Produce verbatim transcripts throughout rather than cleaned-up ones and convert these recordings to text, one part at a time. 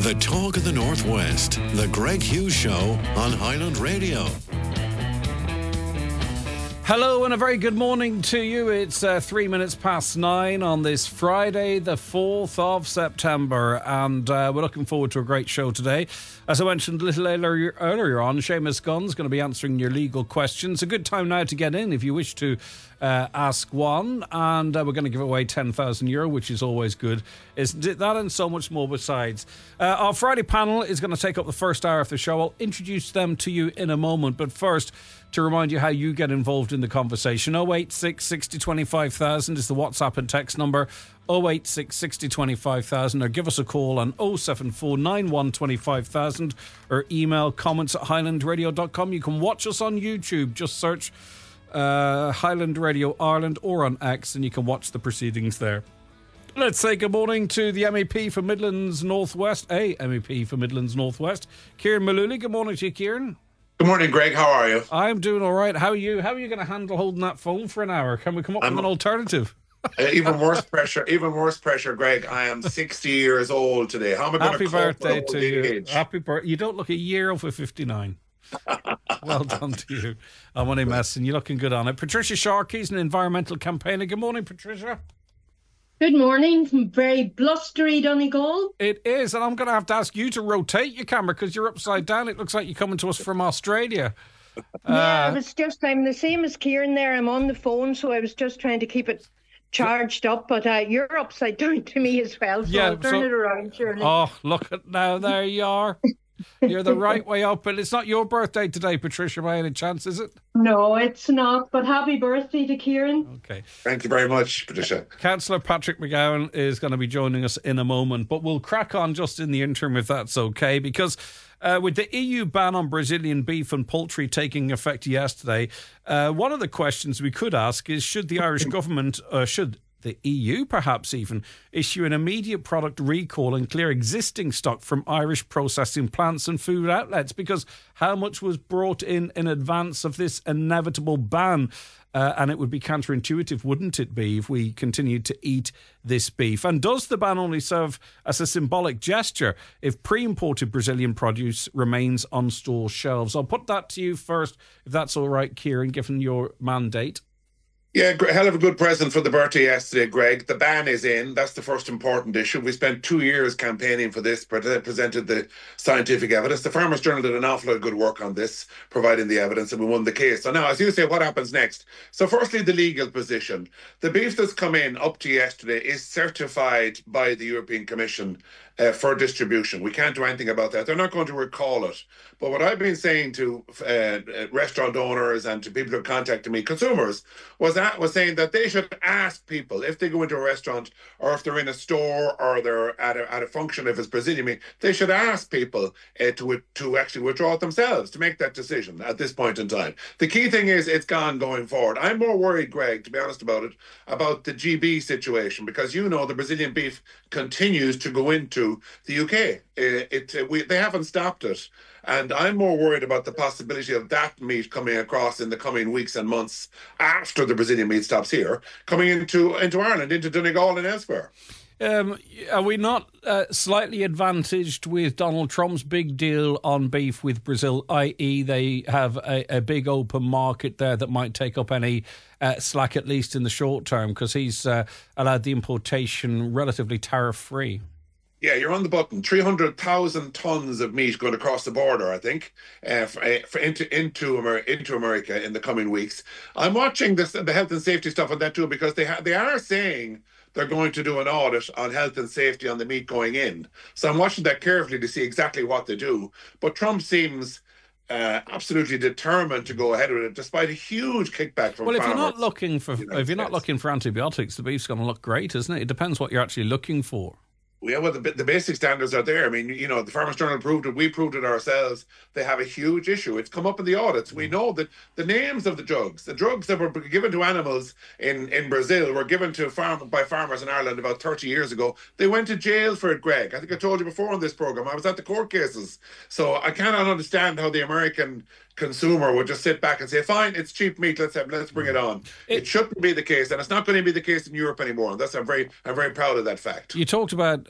The talk of the Northwest, the Greg Hughes Show on Highland Radio. Hello and a very good morning to you. It's uh, three minutes past nine on this Friday, the fourth of September, and uh, we're looking forward to a great show today. As I mentioned a little earlier, earlier on, Seamus Gunn's going to be answering your legal questions. A good time now to get in if you wish to uh, ask one, and uh, we're going to give away ten thousand euro, which is always good, isn't it? That and so much more besides. Uh, our Friday panel is going to take up the first hour of the show. I'll introduce them to you in a moment, but first, to remind you how you get involved in the conversation, oh eight six, sixty, twenty-five thousand is the WhatsApp and text number, oh eight six, sixty, twenty-five thousand, or give us a call on oh seven four, nine one, twenty-five thousand, or email comments at highland radio dot com. You can watch us on YouTube, just search uh, Highland Radio Ireland, or on X, and you can watch the proceedings there. Let's say good morning to the M E P for Midlands Northwest, a M E P for Midlands Northwest, Kieran Mullooly. Good morning to you, Kieran. Good morning, Greg. How are you? I'm doing all right. How are you? How are you going to handle holding that phone for an hour? Can we come up I'm, with an alternative? uh, even worse pressure. Even worse pressure, Greg. I am sixty years old today. How am I going Happy to birthday cope to with you. age? Happy birthday. You don't look a year over fifty-nine. Well done to you. I'm only messing. You're looking good on it. Patricia Sharkey's an environmental campaigner. Good morning, Patricia. Good morning from very blustery Donegal. It is, and I'm going to have to ask you to rotate your camera because you're upside down. It looks like you're coming to us from Australia. Yeah, uh, I was just, I'm the same as Kieran there. I'm on the phone, so I was just trying to keep it charged up, but uh, you're upside down to me as well, so yeah, I'll turn so, it around, Shirley. Oh, look at now, there you are. You're the right way up, but it's not your birthday today, Patricia, by any chance, is it? No, it's not, but happy birthday to Kieran. Okay. Thank you very much, Patricia. Councillor Patrick McGowan is going to be joining us in a moment, but we'll crack on just in the interim if that's okay, because uh, with the E U ban on Brazilian beef and poultry taking effect yesterday, uh, one of the questions we could ask is, should the Irish government, uh, should the E U perhaps even, issue an immediate product recall and clear existing stock from Irish processing plants and food outlets? Because how much was brought in in advance of this inevitable ban? Uh, and it would be counterintuitive, wouldn't it be, if we continued to eat this beef? And does the ban only serve as a symbolic gesture if pre-imported Brazilian produce remains on store shelves? I'll put that to you first, if that's all right, Kieran, given your mandate. Yeah, hell of a good present for the birthday yesterday, Greg. The ban is in. That's the first important issue. We spent two years campaigning for this, presented the scientific evidence. The Farmers Journal did an awful lot of good work on this, providing the evidence, and we won the case. So now, as you say, what happens next? So firstly, the legal position. The beef that's come in up to yesterday is certified by the European Commission Uh, for distribution. We can't do anything about that. They're not going to recall it. But what I've been saying to uh, restaurant owners and to people who are contacting me, consumers, was that was saying that they should ask people if they go into a restaurant or if they're in a store or they're at a, at a function, if it's Brazilian meat, they should ask people uh, to to actually withdraw it themselves to make that decision at this point in time. The key thing is it's gone going forward. I'm more worried, Greg, to be honest about it, about the G B situation, because you know the Brazilian beef continues to go into the U K. It, it we they haven't stopped it, and I'm more worried about the possibility of that meat coming across in the coming weeks and months after the Brazilian meat stops here, coming into into Ireland, into Donegal and elsewhere. Um, are we not uh, slightly advantaged with Donald Trump's big deal on beef with Brazil, that is they have a, a big open market there that might take up any uh, slack, at least in the short term, because he's uh, allowed the importation relatively tariff-free? Yeah, you're on the button. three hundred thousand tons of meat going across the border, I think, uh, for, uh, for into into, Amer- into America in the coming weeks. I'm watching this, the health and safety stuff on that too, because they ha- they are saying they're going to do an audit on health and safety on the meat going in. So I'm watching that carefully to see exactly what they do. But Trump seems uh, absolutely determined to go ahead with it, despite a huge kickback from well, if farmers. you're not looking for if you're States. not looking for antibiotics, the beef's going to look great, isn't it? It depends what you're actually looking for. Yeah, well, the, the basic standards are there. I mean, you know, the Farmers Journal proved it. We proved it ourselves. They have a huge issue. It's come up in the audits. We know that the names of the drugs, the drugs that were given to animals in, in Brazil were given to farm by farmers in Ireland about thirty years ago. They went to jail for it, Greg. I think I told you before on this program. I was at the court cases. So I cannot understand how the American consumer would just sit back and say, fine, it's cheap meat, let's have, let's bring it on. It, it shouldn't be the case, and it's not going to be the case in Europe anymore. And that's I'm very I'm very proud of that fact. You talked about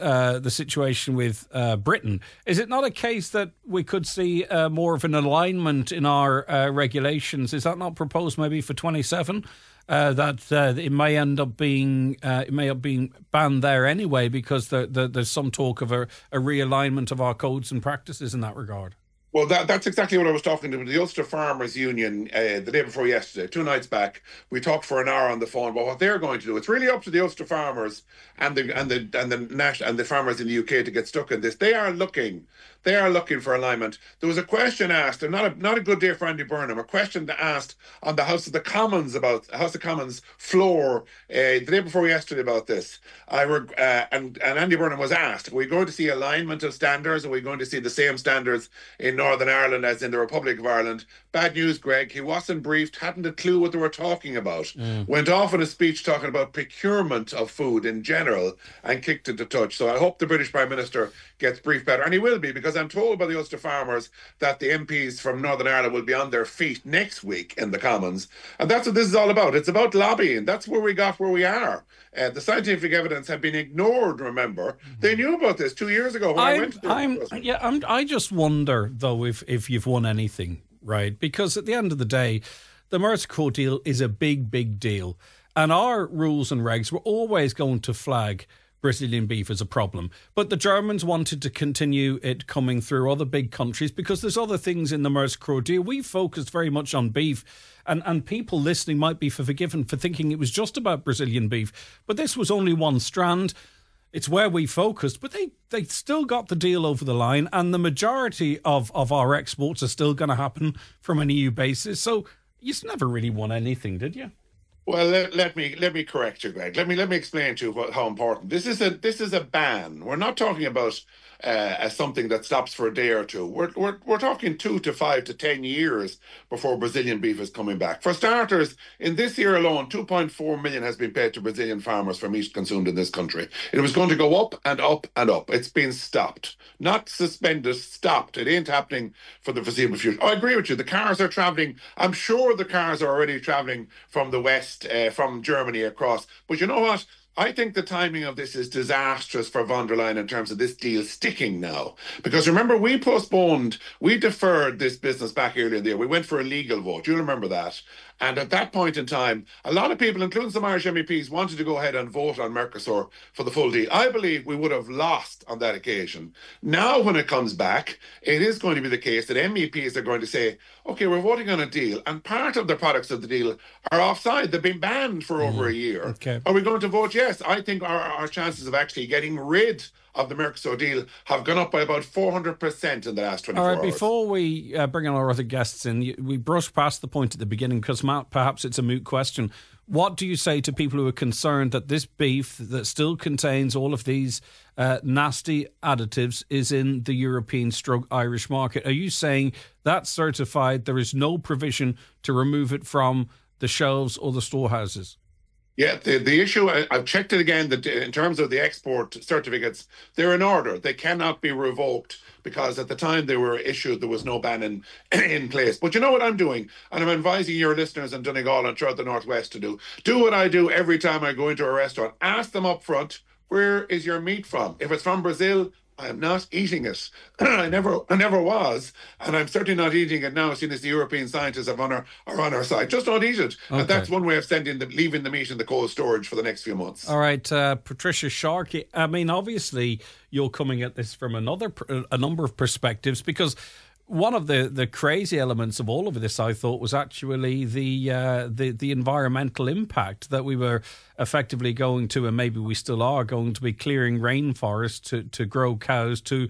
uh, the situation with uh, Britain, is it not a case that we could see uh, more of an alignment in our uh, regulations? Is that not proposed maybe for twenty-seven? Uh, that uh, it may end up being uh, it may have been banned there anyway, because the, the, there's some talk of a, a realignment of our codes and practices in that regard. Well, that, that's exactly what I was talking to the Ulster Farmers Union uh, the day before yesterday, two nights back. We talked for an hour on the phone about what they're going to do. It's really up to the Ulster farmers and the and the and the national and the farmers in the U K to get stuck in this. They are looking, they are looking for alignment. There was a question asked, and not a not a good day for Andy Burnham. A question asked on the House of the Commons about House of Commons floor uh, the day before yesterday about this. I reg- uh, and and Andy Burnham was asked, "Are we going to see alignment of standards? Are we going to see the same standards in Northern Ireland as in the Republic of Ireland?" Bad news, Greg. He wasn't briefed, hadn't a clue what they were talking about. Mm. Went off in a speech talking about procurement of food in general and kicked it to touch. So I hope the British Prime Minister gets briefed better. And he will be, because I'm told by the Ulster farmers that the M Ps from Northern Ireland will be on their feet next week in the Commons. And that's what this is all about. It's about lobbying. That's where we got where we are. Uh, the scientific evidence had been ignored, remember. Mm-hmm. They knew about this two years ago when I'm, I went to the I'm, yeah, I'm, I just wonder, though, if, if you've won anything, right? Because at the end of the day, the Merseycourt deal is a big, big deal. And our rules and regs were always going to flag Brazilian beef as a problem. But the Germans wanted to continue it coming through other big countries because there's other things in the Merseycourt deal. We focused very much on beef, and, and people listening might be forgiven for thinking it was just about Brazilian beef. But this was only one strand. It's where we focused, but they, they still got the deal over the line, and the majority of, of our exports are still going to happen from an E U basis. So you never really won anything, did you? Well, let, let me let me correct you, Greg. Let me let me explain to you what, how important this is. A this is a ban. We're not talking about uh, as something that stops for a day or two. We're we're we're talking two to five to ten years before Brazilian beef is coming back. For starters, in this year alone, two point four million has been paid to Brazilian farmers for meat consumed in this country. It was going to go up and up and up. It's been stopped, not suspended, stopped. It ain't happening for the foreseeable future. I agree with you. The cars are traveling. I'm sure the cars are already traveling from the west. Uh, from Germany across. But you know what? I think the timing of this is disastrous for von der Leyen in terms of this deal sticking now. Because remember, we postponed, we deferred this business back earlier in the year. We went for a legal vote. You remember that. And at that point in time, a lot of people, including some Irish M E Ps, wanted to go ahead and vote on Mercosur for the full deal. I believe we would have lost on that occasion. Now, when it comes back, it is going to be the case that M E Ps are going to say, okay, we're voting on a deal, and part of the products of the deal are offside. They've been banned for over mm. a year. Okay. Are we going to vote yes? I think our, our chances of actually getting rid of the Mercosur deal have gone up by about four hundred percent in the last twenty-four hours. All right, hours. Before we uh, bring in our other guests in, we brushed past the point at the beginning because Matt, perhaps it's a moot question. What do you say to people who are concerned that this beef that still contains all of these uh, nasty additives is in the European stroke Irish market? Are you saying that's certified, there is no provision to remove it from the shelves or the storehouses? Yeah, the, the issue, I, I've checked it again, that in terms of the export certificates, they're in order. They cannot be revoked because at the time they were issued, there was no ban in, in place. But you know what I'm doing? And I'm advising your listeners in Donegal and throughout the Northwest to do. Do what I do every time I go into a restaurant. Ask them up front, where is your meat from? If it's from Brazil, I am not eating it. I never I never was, and I'm certainly not eating it now, seeing as the European scientists have on our, are on our side. Just don't eat it. Okay. And that's one way of sending the, leaving the meat in the cold storage for the next few months. All right, uh, Patricia Sharkey, I mean, obviously you're coming at this from another a number of perspectives, because one of the, the crazy elements of all of this, I thought, was actually the, uh, the the environmental impact that we were effectively going to, and maybe we still are going to be clearing rainforests to, to grow cows, to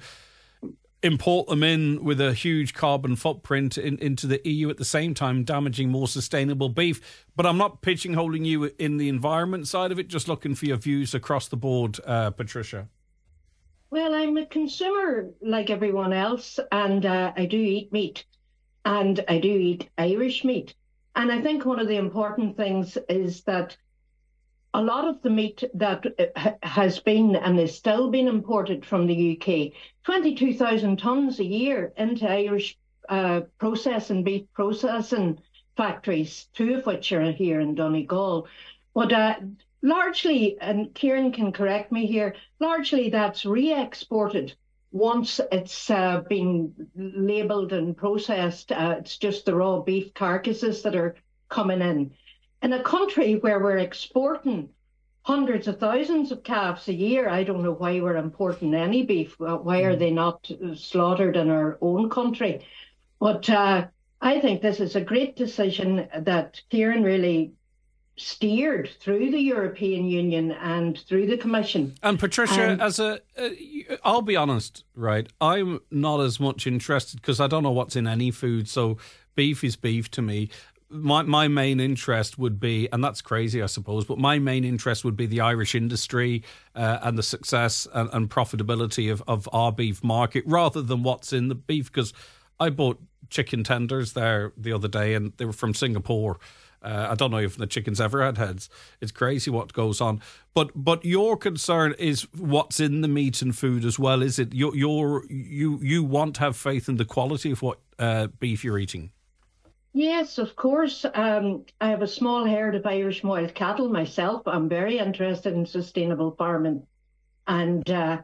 import them in with a huge carbon footprint in, into the E U at the same time, damaging more sustainable beef. But I'm not pigeonholing you in the environment side of it, just looking for your views across the board, uh, Patricia. Well, I'm a consumer like everyone else, and uh, I do eat meat, and I do eat Irish meat. And I think one of the important things is that a lot of the meat that has been and is still being imported from the U K, twenty-two thousand tonnes a year into Irish uh, processing, beef processing factories, two of which are here in Donegal. But uh, largely, and Kieran can correct me here, largely that's re-exported once it's uh, been labelled and processed. Uh, it's just the raw beef carcasses that are coming in. In a country where we're exporting hundreds of thousands of calves a year, I don't know why we're importing any beef. Why are they not slaughtered in our own country? But uh, I think this is a great decision that Kieran really steered through the European Union and through the Commission. And Patricia, and, as a, uh, I'll be honest, right? I'm not as much interested because I don't know what's in any food. So beef is beef to me. My my main interest would be, and that's crazy, I suppose, but my main interest would be the Irish industry uh, and the success and, and profitability of, of our beef market rather than what's in the beef. Because I bought chicken tenders there the other day and they were from Singapore. Uh, I don't know if the chickens ever had heads. It's crazy what goes on. But but your concern is what's in the meat and food as well, is it? You're, you're, you you want to have faith in the quality of what uh, beef you're eating? Yes, of course. Um, I have a small herd of Irish wild cattle myself. I'm very interested in sustainable farming. And uh,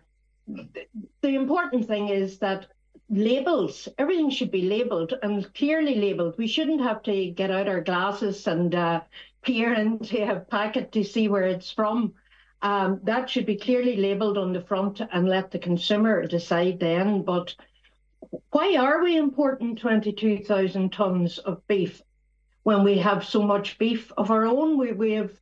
the important thing is that labels, everything should be labelled and clearly labelled. We shouldn't have to get out our glasses and uh, peer into a packet to see where it's from. Um, that should be clearly labelled on the front and let the consumer decide then. But why are we importing twenty-two thousand tonnes of beef when we have so much beef of our own? We, we have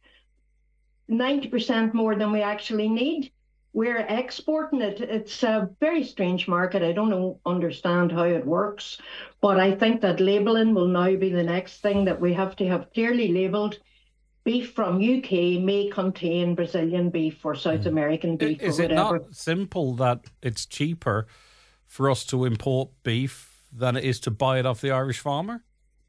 ninety percent more than we actually need. We're exporting it. It's a very strange market. I don't know, understand how it works, but I think that labelling will now be the next thing, that we have to have clearly labelled beef from U K may contain Brazilian beef or South American beef Is or it whatever. not simple that it's cheaper for us to import beef than it is to buy it off the Irish farmer?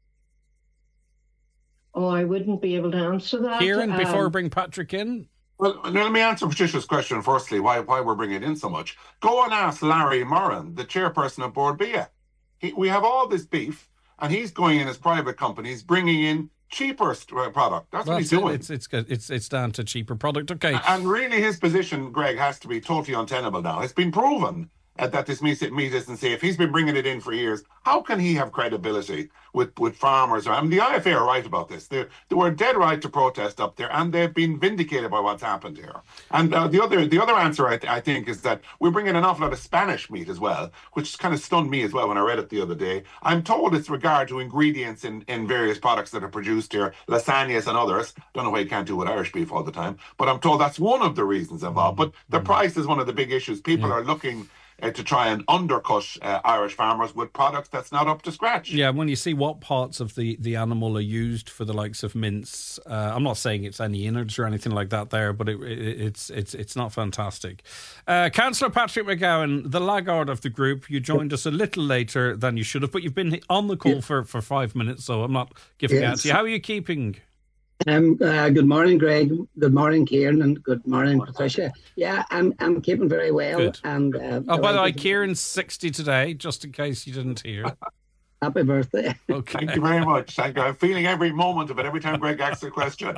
Oh, I wouldn't be able to answer that. Kieran, before Um, we bring Patrick in. Well, now let me answer Patricia's question firstly, why why we're bringing it in so much. Go and ask Larry Moran, the chairperson of Board Bia. He, we have all this beef, and he's going in as private companies, bringing in cheaper st- product. That's Well, what he's that's it. doing. It's, it's, it's, it's down to cheaper product. Okay. And really his position, Greg, has to be totally untenable now. It's been proven uh, that this meat, meat isn't safe. He's been bringing it in for years. How can he have credibility with, with farmers? I mean, the I F A are right about this. They're, they were dead right to protest up there, and they've been vindicated by what's happened here. And uh, the other the other answer, I, th- I think, is that we're bringing an awful lot of Spanish meat as well, which kind of stunned me as well when I read it the other day. I'm told it's regard to ingredients in, in various products that are produced here, lasagnas and others. Don't know why you can't do it with Irish beef all the time, but I'm told that's one of the reasons involved. But the price is one of the big issues. People Yeah. are looking Uh, to try and undercut uh, Irish farmers with products that's not up to scratch. Yeah, when you see what parts of the, the animal are used for the likes of mince, uh, I'm not saying it's any innards or anything like that there, but it, it, it's it's it's not fantastic. Uh, Councillor Patrick McGowan, the laggard of the group, you joined us a little later than you should have, but you've been on the call yeah. for, for five minutes, so I'm not giving yes. it out to you. How are you keeping? Um, uh, good morning, Greg. Good morning, Kieran, and good morning, Patricia. Yeah, I'm I'm keeping very well. Good. And uh, oh, by the way, Kieran's sixty today, just in case you didn't hear. Happy birthday! Okay, thank you very much. Thank you. I'm feeling every moment of it every time Greg asks a question.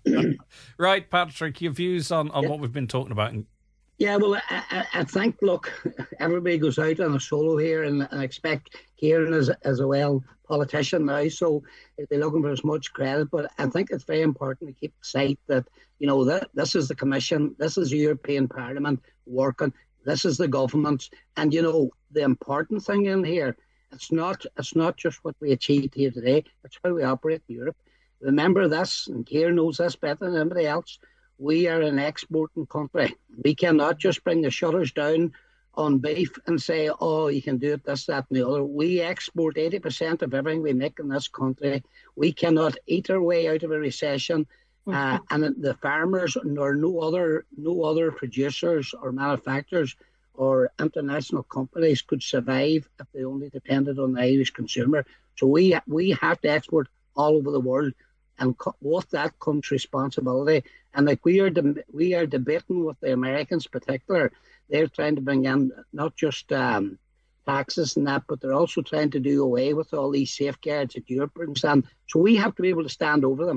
Right, Patrick, your views on, on yeah. what we've been talking about. Yeah, well, I, I, I think, look, everybody goes out on a solo here, and I expect Kieran is, as a well politician now, so they're looking for as much credit. But I think it's very important to keep sight that, you know, that this is the Commission, this is the European Parliament working, this is the government, and, you know, the important thing in here, it's not it's not just what we achieved here today, it's how we operate in Europe. Remember this, and Kieran knows this better than anybody else, we are an exporting country. We cannot just bring the shutters down on beef and say, oh, you can do it this, that and the other. We export eighty percent of everything we make in this country. We cannot eat our way out of a recession. Mm-hmm. Uh, and the farmers nor no other no other producers or manufacturers or international companies could survive if they only depended on the Irish consumer. So we we have to export all over the world. And with that comes responsibility. And like we are, de- we are debating with the Americans, in particular, they're trying to bring in not just um, taxes and that, but they're also trying to do away with all these safeguards that Europe brings in. So we have to be able to stand over them.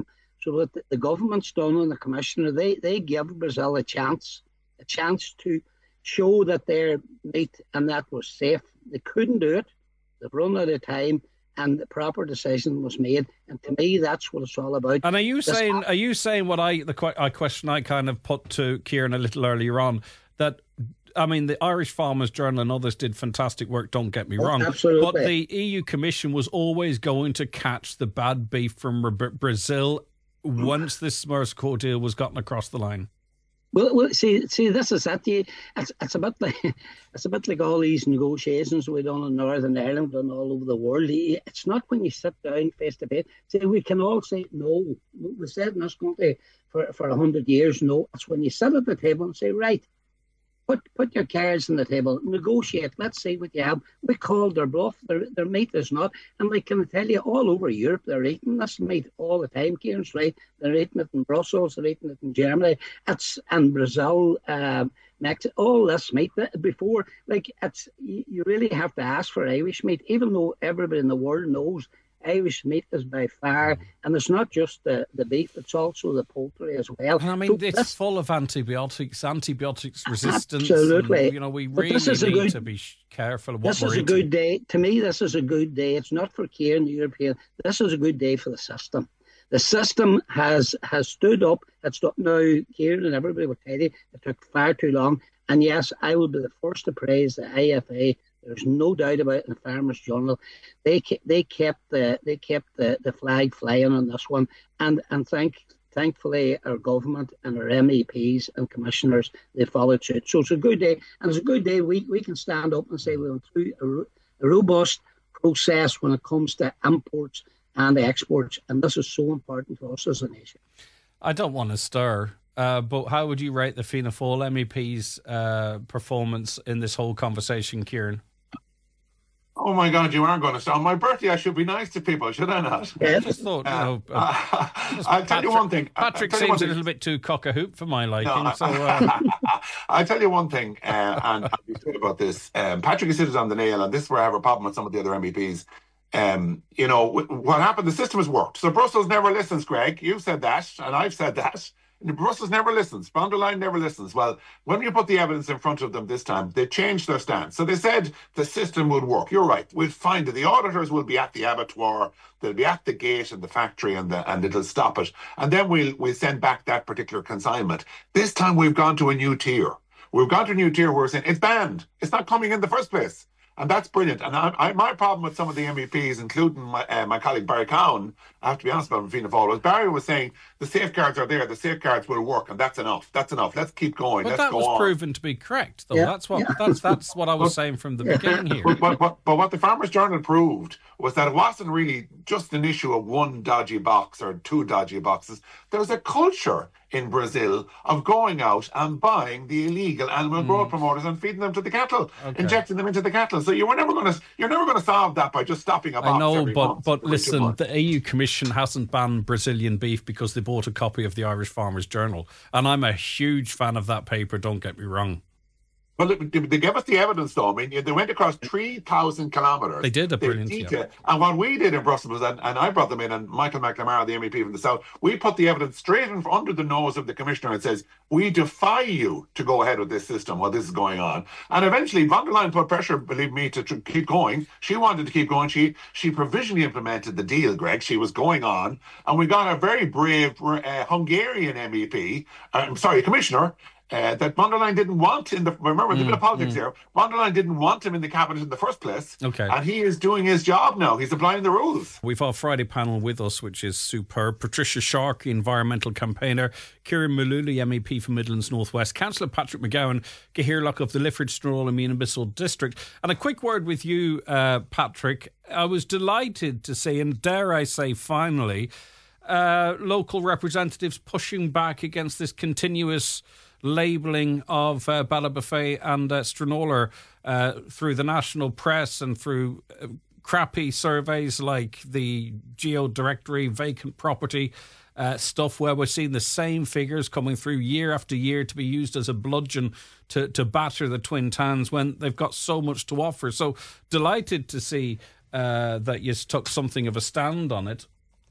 So that the, the government's done and the commissioner, they, they give Brazil a chance, a chance to show that their meat and that was safe. They couldn't do it. They've run out of time, and the proper decision was made. And to me, that's what it's all about. And are you This saying ha- are you saying what I the que- I question I kind of put to Kieran a little earlier on, that I mean the Irish Farmers Journal and others did fantastic work, don't get me wrong, absolutely. but the E U Commission was always going to catch the bad beef from Bra- Brazil once this Mercosur deal was gotten across the line. Well, well, see, see, this is it. You, it's it's a bit like it's a bit like all these negotiations we done in Northern Ireland and all over the world. You- It's not when you sit down face to face. See, we can all say no. We said in this country for for a hundred years, no. It's when you sit at the table and say, right, put put your cards on the table, negotiate. Let's see what you have. We called their bluff. Their their meat is not, and I can tell you, all over Europe, they're eating this meat all the time. Kieran's right. They're eating it in Brussels. They're eating it in Germany. It's in Brazil, um, Mexico. All this meat before, like it's you you really have to ask for Irish meat, even though everybody in the world knows Irish meat is by far, and it's not just the, the beef, it's also the poultry as well. And I mean, So it's this- full of antibiotics, antibiotics resistance. Absolutely. And, you know, we But really this is a need good- to be sh- careful of what This we're is a eating. good day. To me, this is a good day. It's not for Kieran, the European. This is a good day for the system. The system has has stood up. It's not now, Kieran and everybody will tell you, it took far too long. And yes, I will be the first to praise the I F A. There's no doubt about it in the Farmers Journal. They ke- they kept the they kept the, the flag flying on this one, and and thank thankfully our government and our M E Ps and commissioners, they followed suit. So it's a good day, and it's a good day. We we can stand up and say we went through a, ro- a robust process when it comes to imports and exports, and this is so important for us as a nation. I don't want to stir, uh, but how would you rate the Fianna Fáil M E P's uh, performance in this whole conversation, Kieran? Oh my God, you are going to start. On my birthday, I should be nice to people, should I not? I just thought, you know, uh, I'll tell you one thing. Patrick I'll tell you one seems a thing. little bit too cock a hoop for my liking. No, so uh, I'll tell you one thing, uh, and I'll be straight about this. Um, Patrick has hit it on the nail, and this is where I have a problem with some of the other M E Ps. Um, you know, wh- what happened, the system has worked. So Brussels never listens, Greg. You've said that, and I've said that. And Brussels never listens. Von der Leyen never listens. Well, when you put the evidence in front of them this time, they changed their stance. So they said the system would work. You're right. We'll find it. The auditors will be at the abattoir. They'll be at the gate in the factory, and the, and it'll stop it. And then we'll we'll send back that particular consignment. This time we've gone to a new tier. We've gone to a new tier where we're saying it's banned. It's not coming in the first place. And that's brilliant. And I, I, my problem with some of the M E Ps, including my, uh, my colleague Barry Cowan, I have to be honest about him, Fianna Fáil, was Barry was saying the safeguards are there, the safeguards will work, and that's enough. That's enough. Let's keep going. but Let's that go was on. proven to be correct, though. Yeah, That's what yeah. that's that's what I was saying from the beginning here. But, but, but, but what the Farmers Journal proved was that it wasn't really just an issue of one dodgy box or two dodgy boxes. There's a culture in Brazil of going out and buying the illegal animal growth promoters and feeding them to the cattle, Okay. injecting them into the cattle. So you were never going to you're never going to solve that by just stopping a box. I know, every but month, but every two listen, months. the E U Commission hasn't banned Brazilian beef because they bought a copy of the Irish Farmers Journal, and I'm a huge fan of that paper. Don't get me wrong. Well, they, they gave us the evidence, though. I mean, they went across three thousand kilometres. They did a They brilliant detailed- And what we did in Brussels was, and, and I brought them in, and Michael McNamara, the M E P from the South, we put the evidence straight in under the nose of the Commissioner and says, we defy you to go ahead with this system while this is going on. And eventually, von der Leyen put pressure, believe me, to tr- keep going. She wanted to keep going. She she provisionally implemented the deal, Greg. She was going on. And we got a very brave uh, Hungarian M E P, uh, I'm sorry, Commissioner, Uh, that von der Leyen didn't want in the remember the bit of politics here. Von der Leyen didn't want him in the cabinet in the first place. Okay. And he is doing his job now. He's applying the rules. We've our Friday panel with us, which is superb. Patricia Sharkey, environmental campaigner. Kieran Mullooly, M E P for Midlands North West. Councillor Patrick McGowan, Gahirlock of the Lifford, Strathroy and Mean-Bissell District. And a quick word with you, uh, Patrick. I was delighted to see, and dare I say finally, uh, local representatives pushing back against this continuous labelling of uh, Ballabafay and uh, Strathroy uh, through the national press and through uh, crappy surveys like the Geo Directory vacant property uh, stuff, where we're seeing the same figures coming through year after year to be used as a bludgeon to, to batter the Twin Towns when they've got so much to offer. So delighted to see uh, that you took something of a stand on it.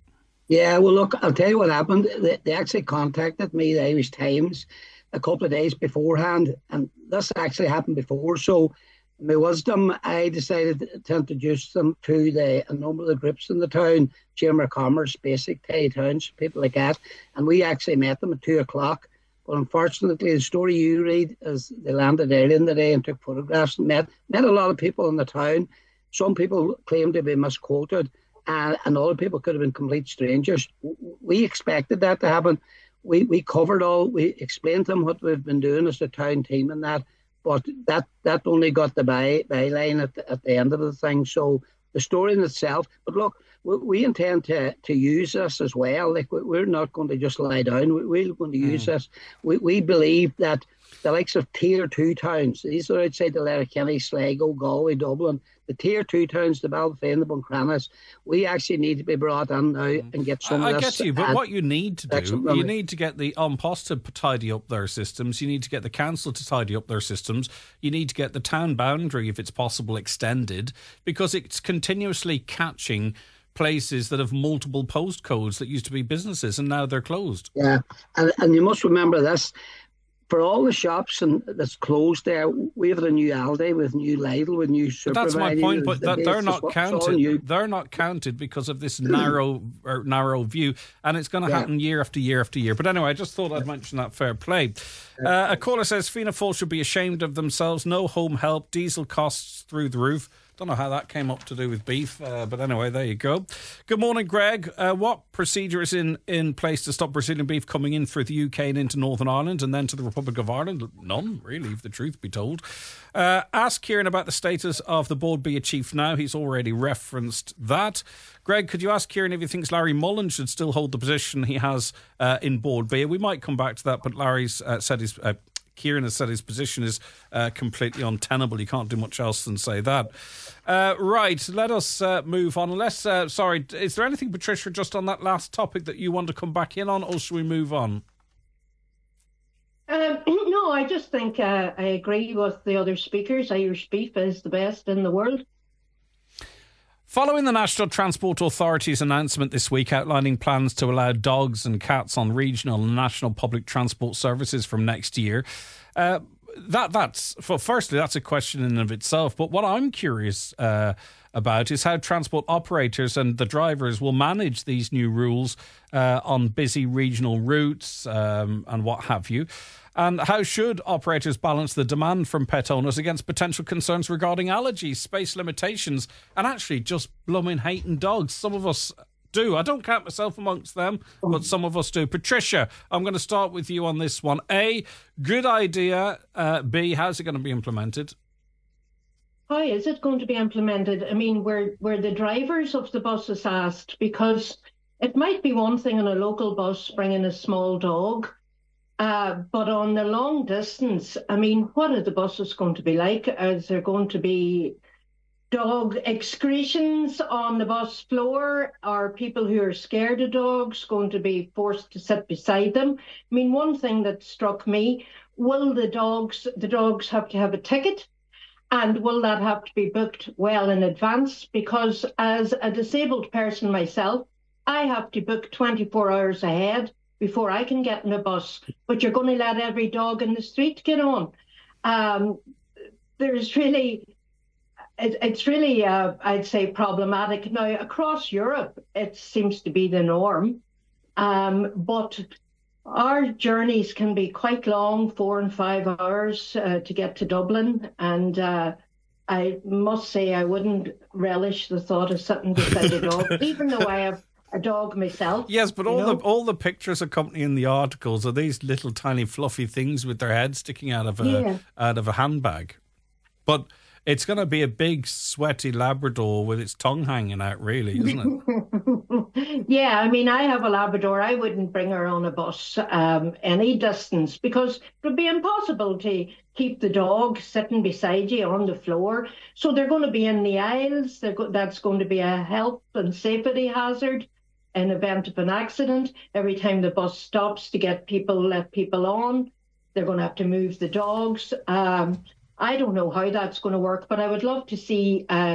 Yeah, well, look, I'll tell you what happened. They, they actually contacted me, the Irish Times, a couple of days beforehand, and this actually happened before. So, in my wisdom, I decided to introduce them to the a number of the groups in the town, Chamber of Commerce, Basic, Tay Towns, people like that, and we actually met them at two o'clock. But unfortunately, the story you read is they landed early in the day and took photographs and met met a lot of people in the town. Some people claimed to be misquoted. And, and other people could have been complete strangers. We expected that to happen. We we covered all. We explained to them what we've been doing as a town team and that. But that, that only got the by byline at the, at the end of the thing. So the story in itself. But look, we, we intend to to use this as well. Like we, we're not going to just lie down. We, we're going to use mm. this. We we believe that the likes of tier two towns. These are outside the Letterkenny, Sligo, Galway, Dublin. The tier two towns, the Ballyfane, the Buncrana's, we actually need to be brought in now and get some I, of I this. get you, but what you need to do, really. you need to get the An Post to tidy up their systems. You need to get the council to tidy up their systems. You need to get the town boundary, if it's possible, extended, because it's continuously catching places that have multiple postcodes that used to be businesses and now they're closed. Yeah, and, and you must remember this. For all the shops and that's closed there, we have a new Aldi, with new Lidl, with new Super. That's my point, but the that they're not counted. They're not counted because of this narrow or narrow view, and it's going to yeah. happen year after year after year. But anyway, I just thought I'd mention that fair play. Uh, a caller says Fianna Fáil should be ashamed of themselves. No home help, diesel costs through the roof. Don't know how that came up to do with beef, uh, but anyway, there you go. Good morning, Greg. Uh, what procedure is in, in place to stop Brazilian beef coming in through the U K and into Northern Ireland and then to the Republic of Ireland? None, really, if the truth be told. Uh, ask Kieran about the status of the Board Bia chief now. He's already referenced that. Greg, could you ask Kieran if he thinks Larry Mullen should still hold the position he has uh, in Board Bia? We might come back to that, but Larry's uh, said his... Uh, Kieran has said his position is uh, completely untenable. You can't do much else than say that. Uh, right, let us uh, move on. Unless, uh, sorry, is there anything, Patricia, just on that last topic that you want to come back in on, or should we move on? Um, no, I just think uh, I agree with the other speakers. Irish beef is the best in the world. Following the National Transport Authority's announcement this week outlining plans to allow dogs and cats on regional and national public transport services from next year, uh, that that's for firstly that's a question in and of itself. But what I'm curious uh, about is how transport operators and the drivers will manage these new rules uh, on busy regional routes um, and what have you. And how should operators balance the demand from pet owners against potential concerns regarding allergies, space limitations, and actually just blooming hating dogs? Some of us do. I don't count myself amongst them, but some of us do. Patricia, I'm going to start with you on this one. A, good idea. Uh, B, how's it going to be implemented? How is it going to be implemented? I mean, were, were the drivers of the buses asked? Because it might be one thing in a local bus bringing a small dog, Uh, but on the long distance, I mean, what are the buses going to be like? Is there going to be dog excretions on the bus floor? Are people who are scared of dogs going to be forced to sit beside them? I mean, one thing that struck me, will the dogs, the dogs have to have a ticket? And will that have to be booked well in advance? Because as a disabled person myself, I have to book twenty-four hours ahead before I can get in a bus, but you're going to let every dog in the street get on. Um, there's really, it, it's really, uh, I'd say, problematic. Now, across Europe, it seems to be the norm, um, but our journeys can be quite long, four and five hours uh, to get to Dublin, and uh, I must say I wouldn't relish the thought of sitting beside a dog, even though I have a dog myself. Yes, but all know? the all the pictures accompanying the articles are these little tiny fluffy things with their heads sticking out of a yeah. out of a handbag. But it's going to be a big sweaty Labrador with its tongue hanging out, really, isn't it? Yeah, I mean, I have a Labrador. I wouldn't bring her on a bus um, any distance because it would be impossible to keep the dog sitting beside you on the floor. So they're going to be in the aisles. Go- that's going to be a health and safety hazard. In event of an accident, every time the bus stops to get people, let people on, they're going to have to move the dogs. Um, I don't know how that's going to work, but I would love to see uh,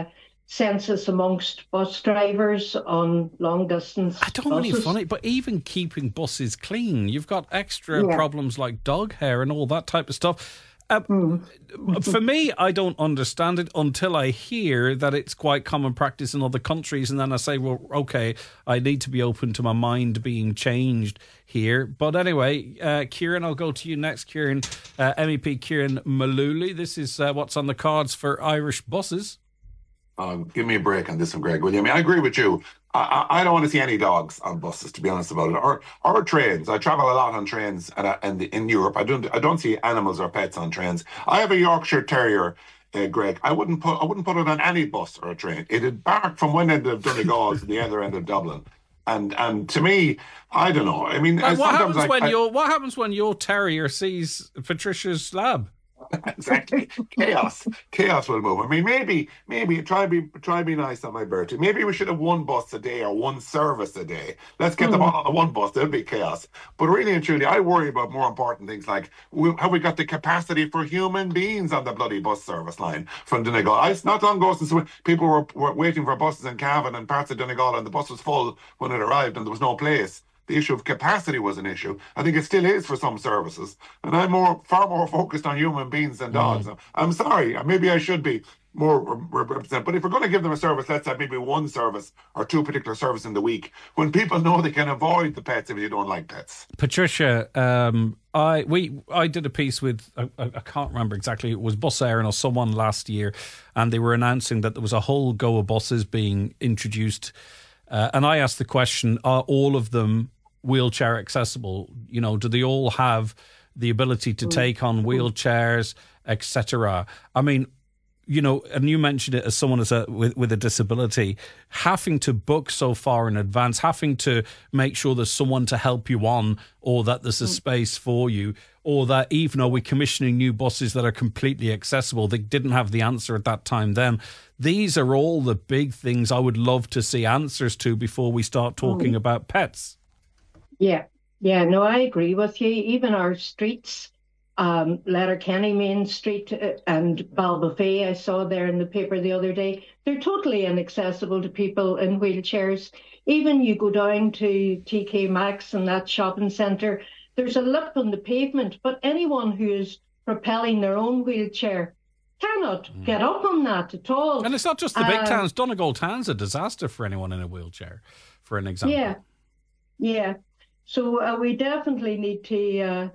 census amongst bus drivers on long distance I don't buses. really funny, but even keeping buses clean, you've got extra Yeah. problems like dog hair and all that type of stuff. Uh, Mm. For me, I don't understand it until I hear that it's quite common practice in other countries, and then I say, well, okay, I need to be open to my mind being changed here. But anyway, uh, Kieran, I'll go to you next. Kieran, uh, M E P Kieran Malooly. This is uh, what's on the cards for Irish buses. Uh, give me a break on this one, Greg, will you? I mean, I agree with you. I, I I don't want to see any dogs on buses, to be honest about it, or or trains. I travel a lot on trains, and, I, and in Europe, I don't I don't see animals or pets on trains. I have a Yorkshire Terrier, uh, Greg. I wouldn't put I wouldn't put it on any bus or a train. It'd bark from one end of Donegal to the other end of Dublin, and and to me, I don't know. I mean, Uh, what sometimes happens I, when I, your What happens when your terrier sees Patricia's lab? Exactly. Chaos. Chaos will move. I mean, maybe, maybe try be try be nice on my birthday. Maybe we should have one bus a day or one service a day. Let's get them all on the one bus. There'll be chaos. But really and truly, I worry about more important things like we, have we got the capacity for human beings on the bloody bus service line from Donegal? I, not long ago, since people were, were waiting for buses in Cavan and parts of Donegal, and the bus was full when it arrived, and there was no place. The issue of capacity was an issue. I think it still is for some services. And I'm more, far more focused on human beings than dogs. Mm. I'm sorry, maybe I should be more represented. But if we're going to give them a service, let's have maybe one service or two particular services in the week when people know they can avoid the pets if you don't like pets. Patricia, um, I we I did a piece with, I, I can't remember exactly, it was Bus Éireann or someone last year, and they were announcing that there was a whole go of buses being introduced. Uh, and I asked the question, are all of them wheelchair accessible? You know, do they all have the ability to take on wheelchairs, et cetera? I mean, you know, and you mentioned it as someone as a, with, with a disability, having to book so far in advance, having to make sure there's someone to help you on, or that there's a space for you, or that even though we're commissioning new buses that are completely accessible, they didn't have the answer at that time then. These are all the big things I would love to see answers to before we start talking mm. about pets. Yeah, yeah, no, I agree with you. Even our streets, um, Letterkenny Main Street and Ballbofey, I saw there in the paper the other day, they're totally inaccessible to people in wheelchairs. Even you go down to T K Maxx and that shopping centre, there's a lip on the pavement, but anyone who is propelling their own wheelchair cannot mm. get up on that at all. And it's not just the big uh, towns. Donegal town's a disaster for anyone in a wheelchair, for an example. Yeah, yeah. So uh, we definitely need to uh,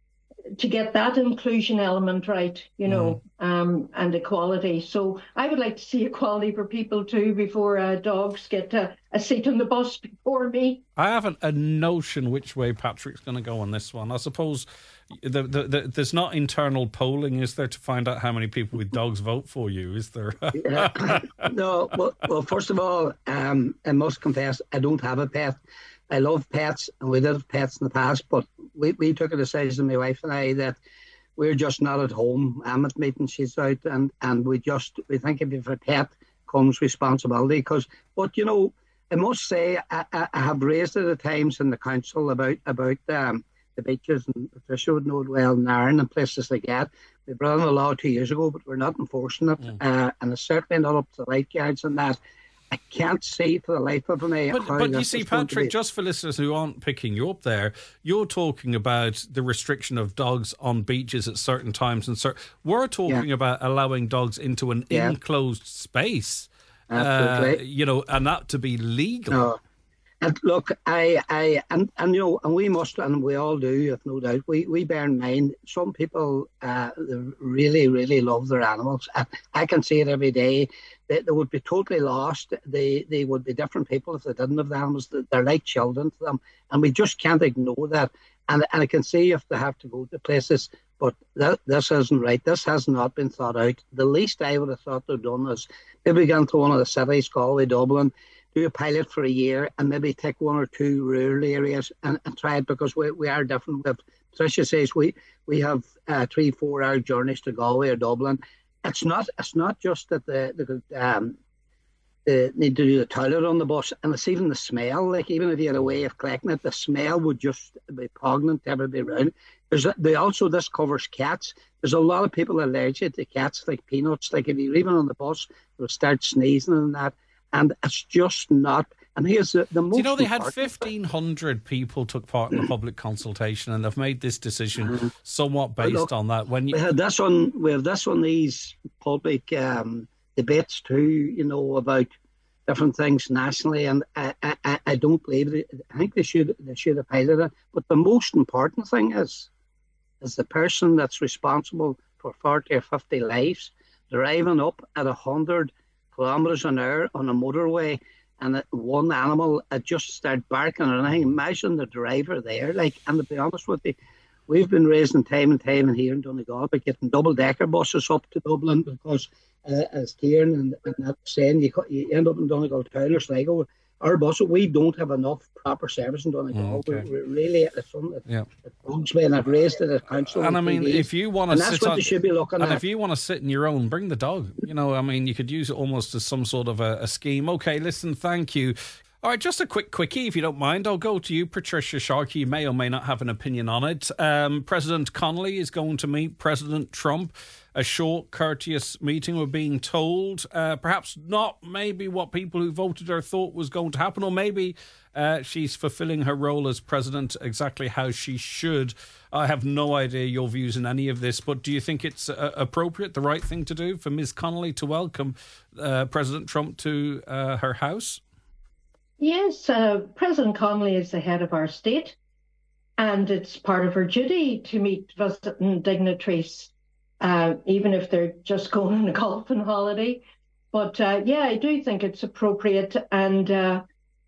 to get that inclusion element right, you know, mm. um, and equality. So I would like to see equality for people too before uh, dogs get uh, a seat on the bus before me. I haven't a notion which way Patrick's going to go on this one. I suppose the, the, the, there's not internal polling, is there, to find out how many people with dogs vote for you, is there? yeah. No, well, well, first of all, um, I must confess, I don't have a pet. I love pets, and we did have pets in the past, but we, we took a decision, my wife and I, that we're just not at home. I'm at meetings, she's out, and, and we just, we think if you have a pet comes responsibility. Because, but you know, I must say, I, I, I have raised it at times in the council about, about um, the beaches, and Patricia would know it well, in Nairn and places like that. We brought in a law two years ago, but we're not enforcing it, mm. uh, and it's certainly not up to the lifeguards and that. I can't see for the life of me. But, but you see, Patrick, just for listeners who aren't picking you up there, you're talking about the restriction of dogs on beaches at certain times. and cer- We're talking yeah. about allowing dogs into an yeah. enclosed space, Absolutely. Uh, you know, and that to be legal. No. And look, I, I, and, and you know, and we must, and we all do, if no doubt, we, we bear in mind, some people uh, really, really love their animals. I, I can see it every day. They, they would be totally lost. They, they would be different people if they didn't have the animals. They're like children to them, and we just can't ignore that. And, and I can see if they have to go to places, but that, this isn't right. This has not been thought out. The least I would have thought they've done is maybe go to one of the cities, Galway, Dublin, do a pilot for a year and maybe take one or two rural areas and, and try it, because we, we are different. But Patricia says we, we have uh, three, four hour journeys to Galway or Dublin. It's not it's not just that the, the um, they need to do the toilet on the bus, and it's even the smell. Like, even if you had a way of collecting it, the smell would just be poignant to everybody around. There's a, they also this covers cats. There's a lot of people allergic to cats, like peanuts. Like, if you're leaving on the bus, they'll start sneezing and that, and it's just not. And here's the, the most. Do you know they had fifteen hundred people took part in the public consultation, and they've made this decision mm-hmm. somewhat based look, on that. When you we had this on, we have this on these public um, debates too, you know, about different things nationally, and I, I, I don't believe it. I think they should they should have highlighted it. But the most important thing is is the person that's responsible for forty or fifty lives driving up at a hundred kilometres an hour on a motorway, and one animal it just started barking and everything. Imagine the driver there. Like, and to be honest with you, we've been raising time and time here in Donegal about getting double decker buses up to Dublin, because uh, as Kieran and, and that saying, you, you end up in Donegal town or Sligo. Our bus, we don't have enough proper service in Donegal. Mm, okay. We're, we're really, it's something that, yeah. that bugs me, and I've raised it at council. And I mean, T V, if you want to sit that's what on, they should be looking and at. if you want to sit in your own, bring the dog. You know, I mean, you could use it almost as some sort of a, a scheme. Okay, listen, thank you. All right, just a quick quickie, if you don't mind. I'll go to you, Patricia Sharkey. You may or may not have an opinion on it. Um, President Connolly is going to meet President Trump. A short, courteous meeting, we're being told. Uh, perhaps not maybe what people who voted her thought was going to happen, or maybe uh, she's fulfilling her role as president exactly how she should. I have no idea your views in any of this, but do you think it's uh, appropriate, the right thing to do for Miz Connolly to welcome uh, President Trump to uh, her house? Yes, uh, President Connolly is the head of our state, and it's part of her duty to meet visiting dignitaries, uh, even if they're just going on a golfing holiday. But uh, yeah, I do think it's appropriate, and uh,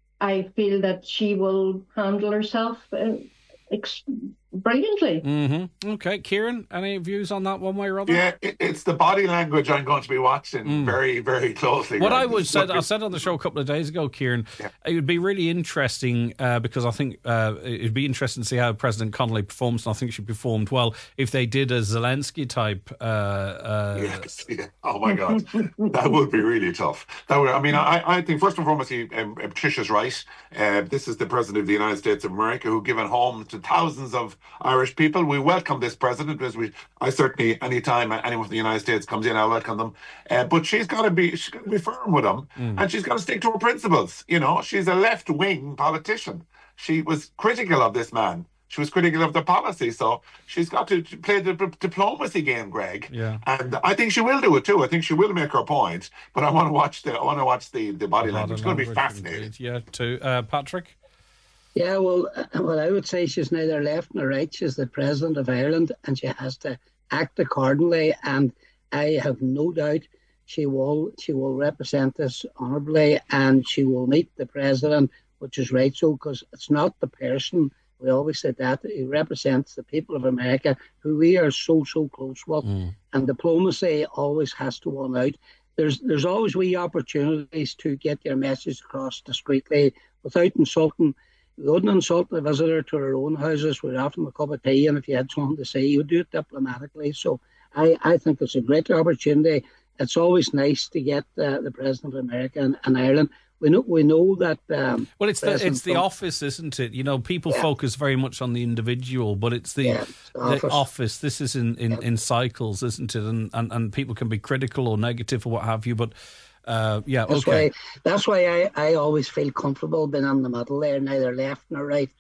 I feel that she will handle herself uh, ex- brilliantly. Mm-hmm. Okay, Kieran, any views on that one way or other? Yeah, it, it's the body language I'm going to be watching mm. very, very closely. What right? I would said, I said on the show a couple of days ago, Kieran, yeah. it would be really interesting uh, because I think uh, it'd be interesting to see how President Connolly performs, and I think she performed well if they did a Zelensky type. Uh, uh, yes, yeah. Oh my God, that would be really tough. That would. I mean, I, I think first and foremost, he, um, Patricia's right. Uh, this is the President of the United States of America who given home to thousands of Irish people. We welcome this president, as we, I certainly, anytime anyone from the United States comes in, I welcome them. Uh, but she's got to be, she's got to be firm with him, mm. and she's got to stick to her principles. You know, she's a left-wing politician. She was critical of this man. She was critical of the policy, so she's got to play the diplomacy game, Greg. Yeah. And I think she will do it too. I think she will make her point. But I want to watch the, I want to watch the, the body language. It's going to be fascinating. Indeed. Yeah, too. Uh, Patrick. Yeah, well, well, I would say she's neither left nor right. She's the president of Ireland, and she has to act accordingly. And I have no doubt she will she will represent this honourably, and she will meet the president, which is right. So, because it's not the person. We always said that he represents the people of America, who we are so so close with, mm. and diplomacy always has to win out. There's there's always wee opportunities to get your message across discreetly without insulting. We wouldn't insult the visitor to our own houses. We'd offer them a cup of tea, and if you had something to say, you would do it diplomatically. So I, I think it's a great opportunity. It's always nice to get uh, the President of America and, and Ireland. We know we know that. Um, well, it's the it's the office, isn't it? You know, people yeah. focus very much on the individual, but it's the, yeah, it's the, office. the office. This is in, in, yeah. in cycles, isn't it? And, and and people can be critical or negative or what have you, but. Uh, yeah, that's okay. Why, that's why I, I always feel comfortable being in the middle there, neither left nor right.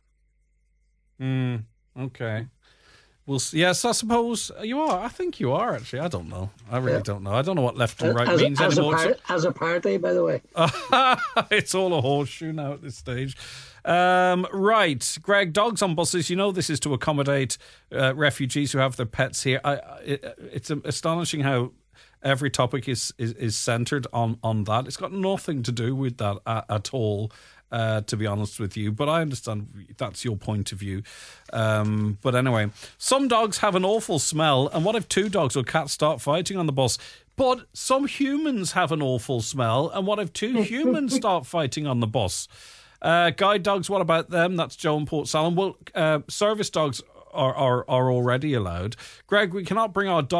Mm, okay. Well, yes, I suppose you are. I think you are, actually. I don't know. I really yeah. don't know. I don't know what left and right as, means as anymore. A par- as a party, by the way. It's all a horseshoe now at this stage. Um, right. Greg, dogs on buses. You know this is to accommodate uh, refugees who have their pets here. I, it, it's astonishing how every topic is, is, is centred on, on that. It's got nothing to do with that at, at all, uh, to be honest with you. But I understand that's your point of view. Um, but anyway, some dogs have an awful smell. And what if two dogs or cats start fighting on the bus? But some humans have an awful smell. And what if two humans start fighting on the bus? Uh, guide dogs, what about them? That's Joe in Port Salam. Well, uh, service dogs are, are, are already allowed. Greg, we cannot bring our dogs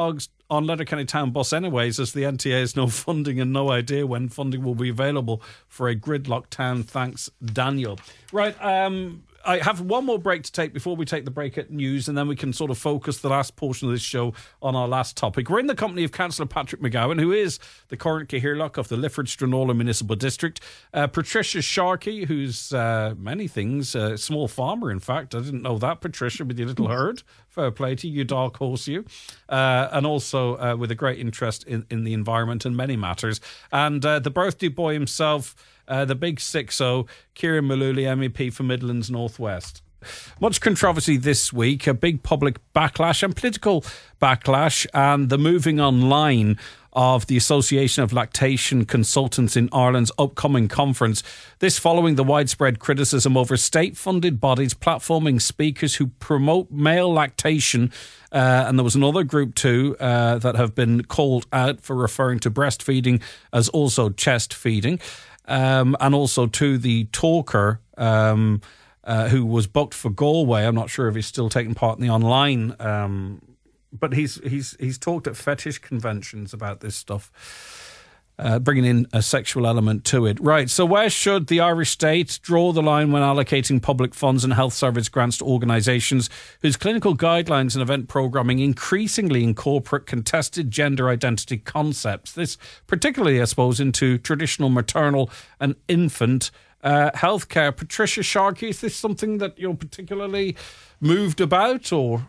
on Letterkenny Town Bus anyways, as the N T A has no funding and no idea when funding will be available for a gridlocked town. Thanks, Daniel. Right, um... I have one more break to take before we take the break at news, and then we can sort of focus the last portion of this show on our last topic. We're in the company of Councillor Patrick McGowan, who is the current Cathaoirleach of the Lifford-Stranorlar Municipal District. Uh, Patricia Sharkey, who's uh, many things, a uh, small farmer, in fact. I didn't know that, Patricia, with your little herd. Fair play to you, dark horse you. Uh, and also uh, with a great interest in, in the environment and many matters. And uh, the birthday boy himself, Uh, the big six oh, Kieran Mullooly, M E P for Midlands North West. Much controversy this week, a big public backlash and political backlash, and the moving online of the Association of Lactation Consultants in Ireland's upcoming conference. This following the widespread criticism over state-funded bodies platforming speakers who promote male lactation. Uh, and there was another group too uh, that have been called out for referring to breastfeeding as also chest feeding. Um, and also to the talker um, uh, who was booked for Galway. I'm not sure if he's still taking part in the online, um, but he's he's he's talked at fetish conventions about this stuff, uh, bringing in a sexual element to it. Right, so where should the Irish state draw the line when allocating public funds and health service grants to organisations whose clinical guidelines and event programming increasingly incorporate contested gender identity concepts? This particularly, I suppose, into traditional maternal and infant uh, healthcare. Patricia Sharkey, is this something that you're particularly moved about, or...?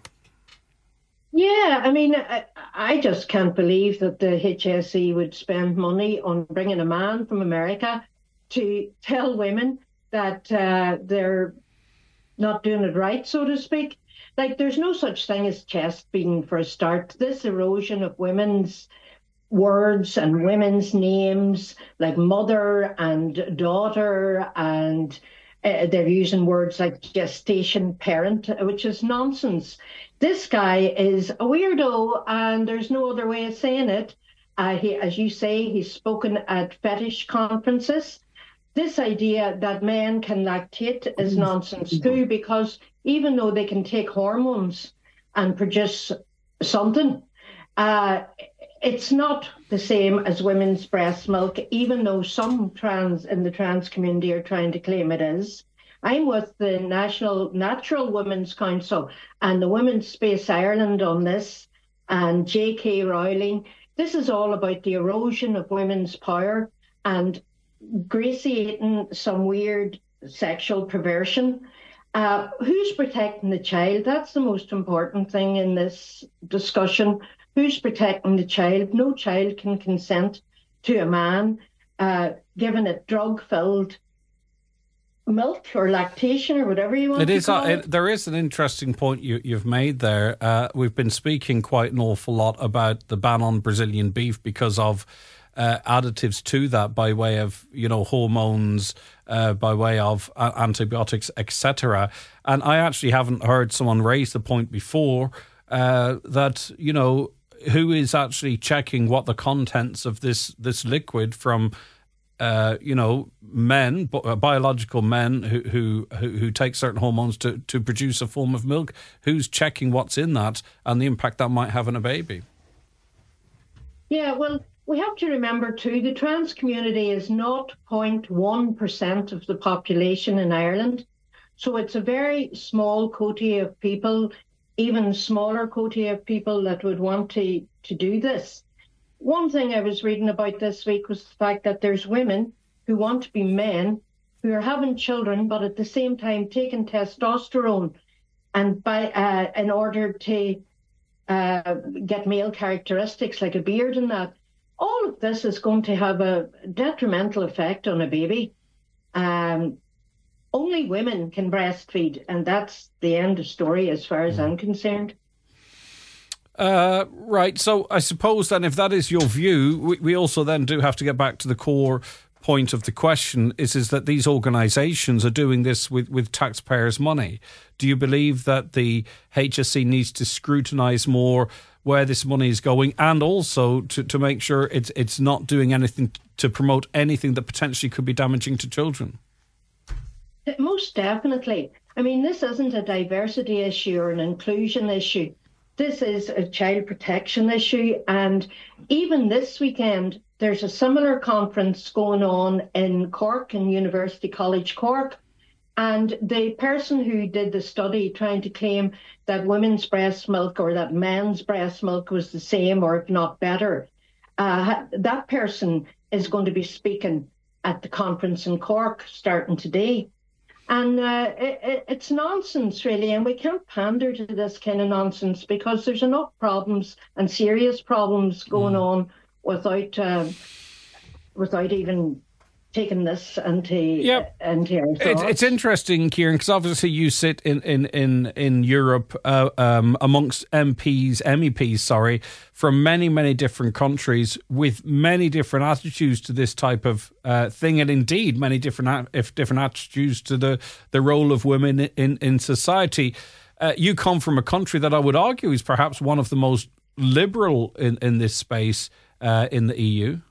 Yeah, I mean, I, I just can't believe that the H S E would spend money on bringing a man from America to tell women that uh, they're not doing it right, so to speak. Like, there's no such thing as chest feeding for a start. This erosion of women's words and women's names, like mother and daughter, and uh, they're using words like gestation parent, which is nonsense. This guy is a weirdo, and there's no other way of saying it. Uh, he, as you say, he's spoken at fetish conferences. This idea that men can lactate is nonsense too, because even though they can take hormones and produce something, uh, it's not the same as women's breast milk, even though some trans in the trans community are trying to claim it is. I'm with the National Natural Women's Council and the Women's Space Ireland on this, and J K Rowling. This is all about the erosion of women's power and gratiating some weird sexual perversion. Uh, who's protecting the child? That's the most important thing in this discussion. Who's protecting the child? No child can consent to a man uh, given a drug-filled milk or lactation or whatever you want it to is, call uh, it. it. There is an interesting point you, you've made there. Uh, we've been speaking quite an awful lot about the ban on Brazilian beef because of uh, additives to that by way of, you know, hormones, uh, by way of uh, antibiotics, et cetera. And I actually haven't heard someone raise the point before uh, that, you know, who is actually checking what the contents of this, this liquid from Uh, you know, men, bi- biological men who, who who who take certain hormones to, to produce a form of milk. Who's checking what's in that and the impact that might have on a baby? Yeah, well, we have to remember too, the trans community is zero point one percent of the population in Ireland. So it's a very small coterie of people, even smaller coterie of people that would want to, to do this. One thing I was reading about this week was the fact that there's women who want to be men who are having children, but at the same time taking testosterone and by uh, in order to uh, get male characteristics like a beard and that. All of this is going to have a detrimental effect on a baby. Um, only women can breastfeed, and that's the end of story as far as I'm concerned. Uh, right, so I suppose then if that is your view, we, we also then do have to get back to the core point of the question, is, is that these organisations are doing this with, with taxpayers' money. Do you believe that the H S E needs to scrutinise more where this money is going, and also to, to make sure it's it's not doing anything to promote anything that potentially could be damaging to children? Most definitely. I mean, this isn't a diversity issue or an inclusion issue. this is a child protection issue. And even this weekend, there's a similar conference going on in Cork, in University College Cork. And the person who did the study trying to claim that women's breast milk or that men's breast milk was the same or if not better, uh, that person is going to be speaking at the conference in Cork starting today. And uh, it, it's nonsense, really, and we can't pander to this kind of nonsense because there's enough problems and serious problems going mm. on without uh, without even taking this into, yep. uh, into our thoughts. It, it's interesting, Kieran, because obviously you sit in in in in Europe uh, um, amongst M Ps, M E Ps, sorry, from many many different countries with many different attitudes to this type of uh, thing, and indeed many different if different attitudes to the the role of women in in society. Uh, you come from a country that I would argue is perhaps one of the most liberal in in this space uh, in the E U.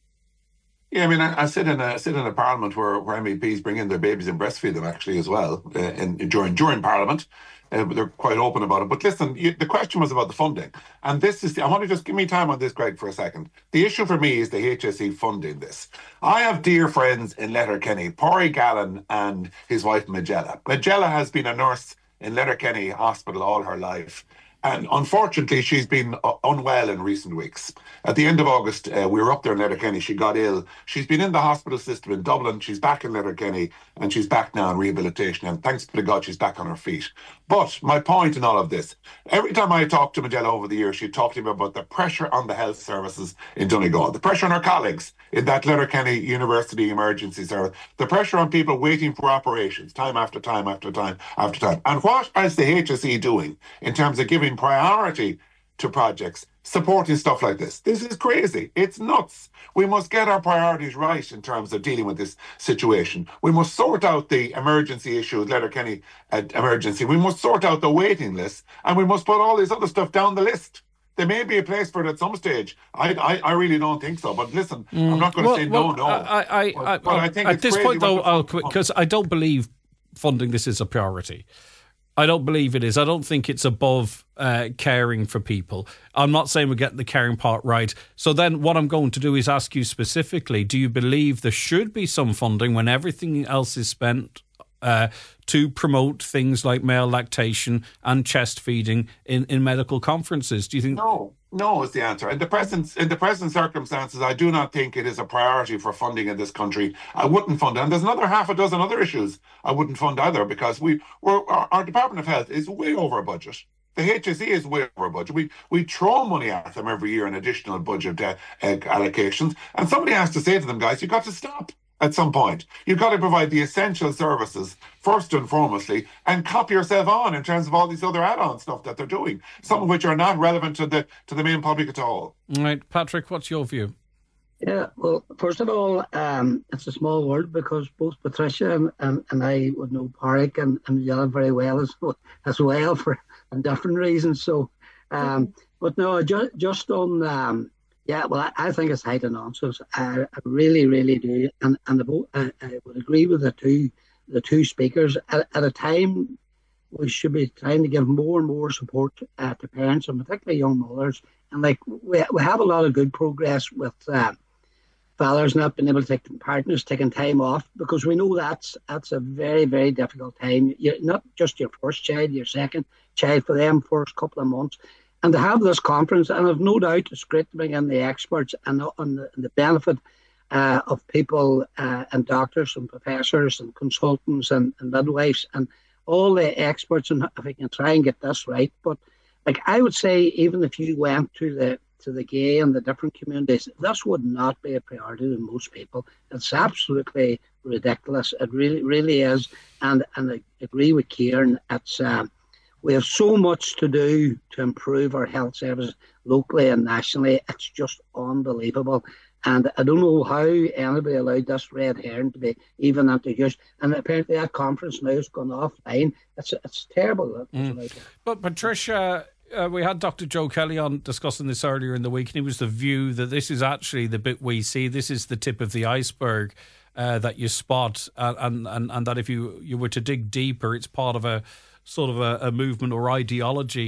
Yeah, I mean, I, I sit in a sit in a parliament where, where M E Ps bring in their babies and breastfeed them actually as well, uh, in, during during parliament. Uh, they're quite open about it. But listen, you, the question was about the funding, and this is. The, I want to just give me time on this, Greg, for a second. The issue for me is the H S E funding this. I have dear friends in Letterkenny, Pori Gallen and his wife Magella. Magella has been a nurse in Letterkenny Hospital all her life. And unfortunately, she's been uh, unwell in recent weeks. At the end of August, uh, we were up there in Letterkenny. She got ill. She's been in the hospital system in Dublin. She's back in Letterkenny, and she's back now in rehabilitation. And thanks to God, she's back on her feet. But my point in all of this, every time I talked to Magella over the years, she talked to me about the pressure on the health services in Donegal, the pressure on her colleagues in that Letterkenny University emergency service, the pressure on people waiting for operations time after time after time after time. And what is the H S E doing in terms of giving priority to projects, supporting stuff like this? This is crazy. It's nuts. We must get our priorities right in terms of dealing with this situation. We must sort out the emergency issue with Letterkenny uh, emergency. We must sort out the waiting list, and we must put all this other stuff down the list. There may be a place for it at some stage. I I, I really don't think so. But listen, mm. I'm not going to well, say well, no, no. I, I, but, I, but I think at it's this point, though, I'll quit because I don't believe funding this is a priority. I don't believe it is. I don't think it's above uh, caring for people. I'm not saying we're getting the caring part right. So then what I'm going to do is ask you specifically, do you believe there should be some funding when everything else is spent uh, to promote things like male lactation and chest feeding in, in medical conferences? Do you think... No. No is the answer. In the present in the present circumstances, I do not think it is a priority for funding in this country. I wouldn't fund it. And there's another half a dozen other issues I wouldn't fund either, because we we're, our, our Department of Health is way over budget. The H S E is way over budget. We we throw money at them every year in additional budget uh, uh, allocations. And somebody has to say to them, guys, you've got to stop at some point. You've got to provide the essential services first and foremostly, and copy yourself on in terms of all these other add-on stuff that they're doing, some of which are not relevant to the to the main public at all. All right, Patrick, what's your view? Yeah, well, first of all, um, it's a small world because both Patricia and, and, and I would know Pádraig and, and Yellen very well as, as well for and different reasons. So, um, but no, just, just on... Um, Yeah, well, I, I think it's height of nonsense. I, I really, really do, and and the, I, I would agree with the two the two speakers. At, at a time, we should be trying to give more and more support uh, to parents, and particularly young mothers. And like we we have a lot of good progress with uh, fathers not being able to take partners taking time off, because we know that's that's a very very difficult time. You, not just your first child, your second child for them first couple of months. And to have this conference, and I've no doubt it's great to bring in the experts and, and, the, and the benefit uh, of people uh, and doctors and professors and consultants and, and midwives and all the experts, and if we can try and get this right. But like I would say, even if you went to the to the gay and the different communities, this would not be a priority to most people. It's absolutely ridiculous. It really, really is. And and I agree with Kieran. It's um, we have so much to do to improve our health services locally and nationally. It's just unbelievable. And I don't know how anybody allowed this red herring to be even introduced. And apparently that conference now has gone offline. It's it's terrible. Mm. But Patricia, uh, we had Doctor Joe Kelly on discussing this earlier in the week, and it was the view that this is actually the bit we see. This is the tip of the iceberg uh, that you spot, uh, and, and, and that if you, you were to dig deeper, it's part of a sort of a, a movement or ideology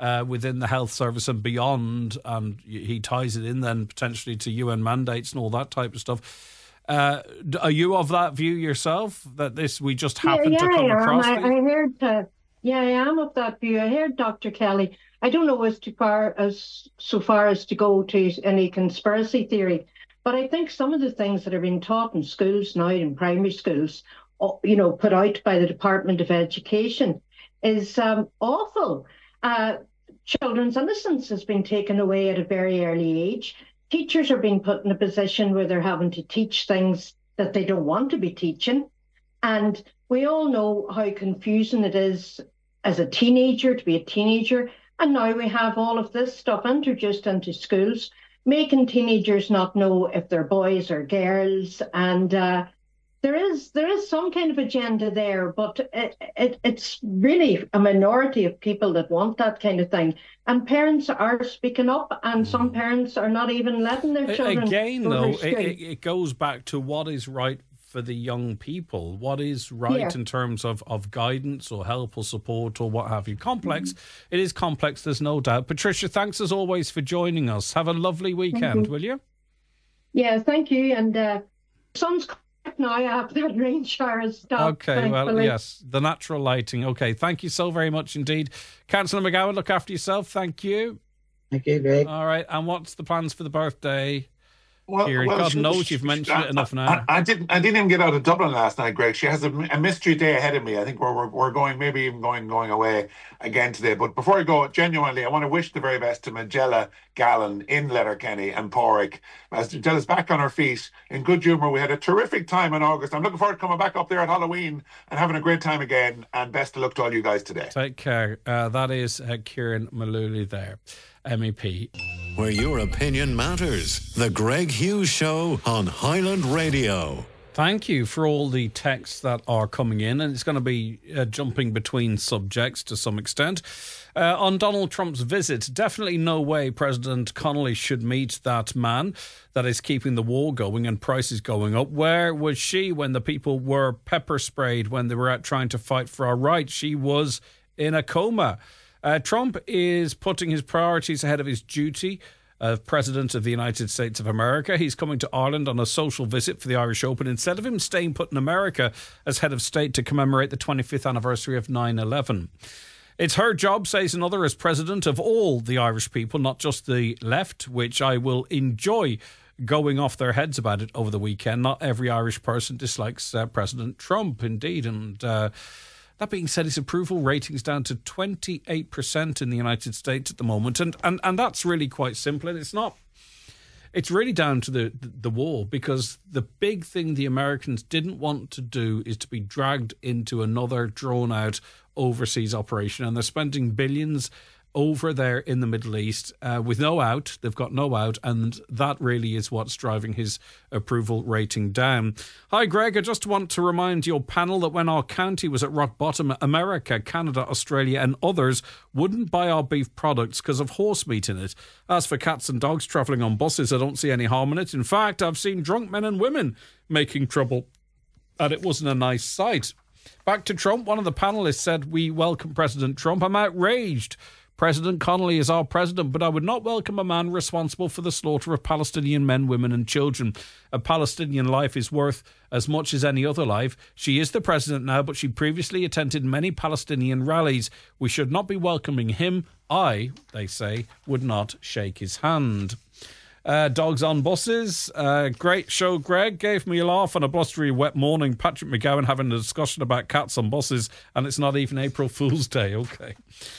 uh, within the health service and beyond, and he ties it in then potentially to U N mandates and all that type of stuff. Uh, are you of that view yourself, that this we just happen yeah, yeah, to come I across? I, I heard, uh, yeah, I am of that view. I heard Doctor Kelly. I don't know as too far as so far as to go to any conspiracy theory, but I think some of the things that are being taught in schools now, in primary schools, you know, put out by the Department of Education, is um, awful. Uh, children's innocence has been taken away at a very early age. Teachers are being put in a position where they're having to teach things that they don't want to be teaching. And we all know how confusing it is as a teenager to be a teenager. And now we have all of this stuff introduced into schools, making teenagers not know if they're boys or girls. And uh, there is there is some kind of agenda there, but it, it, it's really a minority of people that want that kind of thing. And parents are speaking up, and some parents are not even letting their children Again, go though, to school. it, it goes back to what is right for the young people, what is right Yeah. in terms of, of guidance or help or support or what have you. Complex. Mm-hmm. It is complex, there's no doubt. Patricia, thanks as always for joining us. Have a lovely weekend, you. will you? Yeah, thank you. And uh, sun's now after that rain shower has stopped. Okay, well, thankfully. yes, the natural lighting. Okay, thank you so very much indeed. Councillor McGowan, look after yourself. Thank you. Thank you, Greg. All right, and what's the plans for the birthday? Well, Here, well, God she- knows she- you've mentioned I, it enough now. I, I didn't. I didn't even get out of Dublin last night, Greg. She has a, a mystery day ahead of me. I think we're, we're we're going, maybe even going going away again today. But before I go, genuinely, I want to wish the very best to Magella Gallen in Letterkenny and Porrick. As Magella's back on her feet in good humour. We had a terrific time in August. I'm looking forward to coming back up there at Halloween and having a great time again. And best of luck to all you guys today. Take care. Uh, that is uh, Kieran Malooly there, M E P. Where your opinion matters. The Greg Hughes Show on Highland Radio. Thank you for all the texts that are coming in, and it's going to be uh, jumping between subjects to some extent. Uh, on Donald Trump's visit, definitely no way President Connolly should meet that man that is keeping the war going and prices going up. Where was she when the people were pepper sprayed when they were out trying to fight for our rights? She was in a coma. Uh, Trump is putting his priorities ahead of his duty as President of the United States of America. He's coming to Ireland on a social visit for the Irish Open instead of him staying put in America as head of state to commemorate the twenty-fifth anniversary of nine eleven. It's her job, says another, as president of all the Irish people, not just the left, which I will enjoy going off their heads about it over the weekend. Not every Irish person dislikes uh, President Trump, indeed, and uh, that being said, his approval rating's down to twenty-eight percent in the United States at the moment. And, and, and that's really quite simple. And it's not, it's really down to the, the, the war, because the big thing the Americans didn't want to do is to be dragged into another drawn out overseas operation. And they're spending billions over there in the Middle East uh, with no out. They've got no out, and that really is what's driving his approval rating down. Hi, Greg. I just want to remind your panel that when our county was at rock bottom, America, Canada, Australia and others wouldn't buy our beef products because of horse meat in it. As for cats and dogs travelling on buses, I don't see any harm in it. In fact, I've seen drunk men and women making trouble, and it wasn't a nice sight. Back to Trump. One of the panellists said, "We welcome President Trump. I'm outraged. President Connolly is our president, but I would not welcome a man responsible for the slaughter of Palestinian men, women and children. A Palestinian life is worth as much as any other life. She is the president now, but she previously attended many Palestinian rallies. We should not be welcoming him. I, they say, would not shake his hand." Uh, dogs on buses. Uh, great show, Greg. Gave me a laugh on a blustery wet morning. Patrick McGowan having a discussion about cats on buses, and it's not even April Fool's Day. Okay.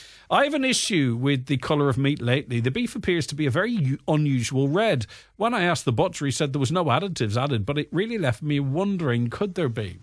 I have an issue with the colour of meat lately. The beef appears to be a very u- unusual red. When I asked the butcher, he said there was no additives added, but it really left me wondering, could there be?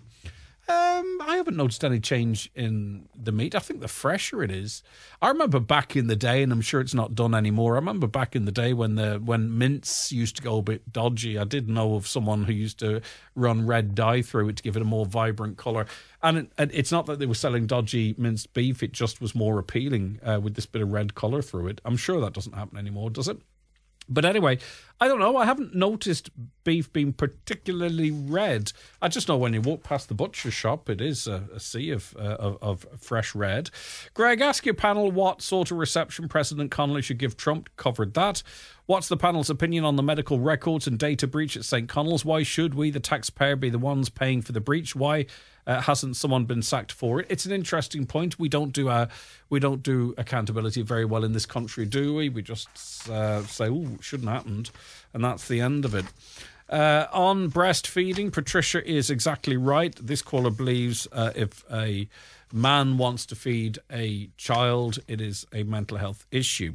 Um, I haven't noticed any change in the meat. I think the fresher it is. I remember back in the day, and I'm sure it's not done anymore. I remember back in the day when the when mince used to go a bit dodgy. I did know of someone who used to run red dye through it to give it a more vibrant colour. And it, and it's not that they were selling dodgy minced beef. It just was more appealing uh, with this bit of red colour through it. I'm sure that doesn't happen anymore, does it? But anyway, I don't know. I haven't noticed beef being particularly red. I just know when you walk past the butcher shop, it is a, a sea of, uh, of of fresh red. Greg, ask your panel what sort of reception President Connolly should give Trump. Covered that. What's the panel's opinion on the medical records and data breach at Saint Connell's? Why should we, the taxpayer, be the ones paying for the breach? Why uh, hasn't someone been sacked for it? It's an interesting point. We don't do uh, we don't do accountability very well in this country, do we? We just uh, say, "Oh, it shouldn't have happened," and that's the end of it. Uh, on breastfeeding, Patricia is exactly right. This caller believes uh, if a man wants to feed a child, it is a mental health issue.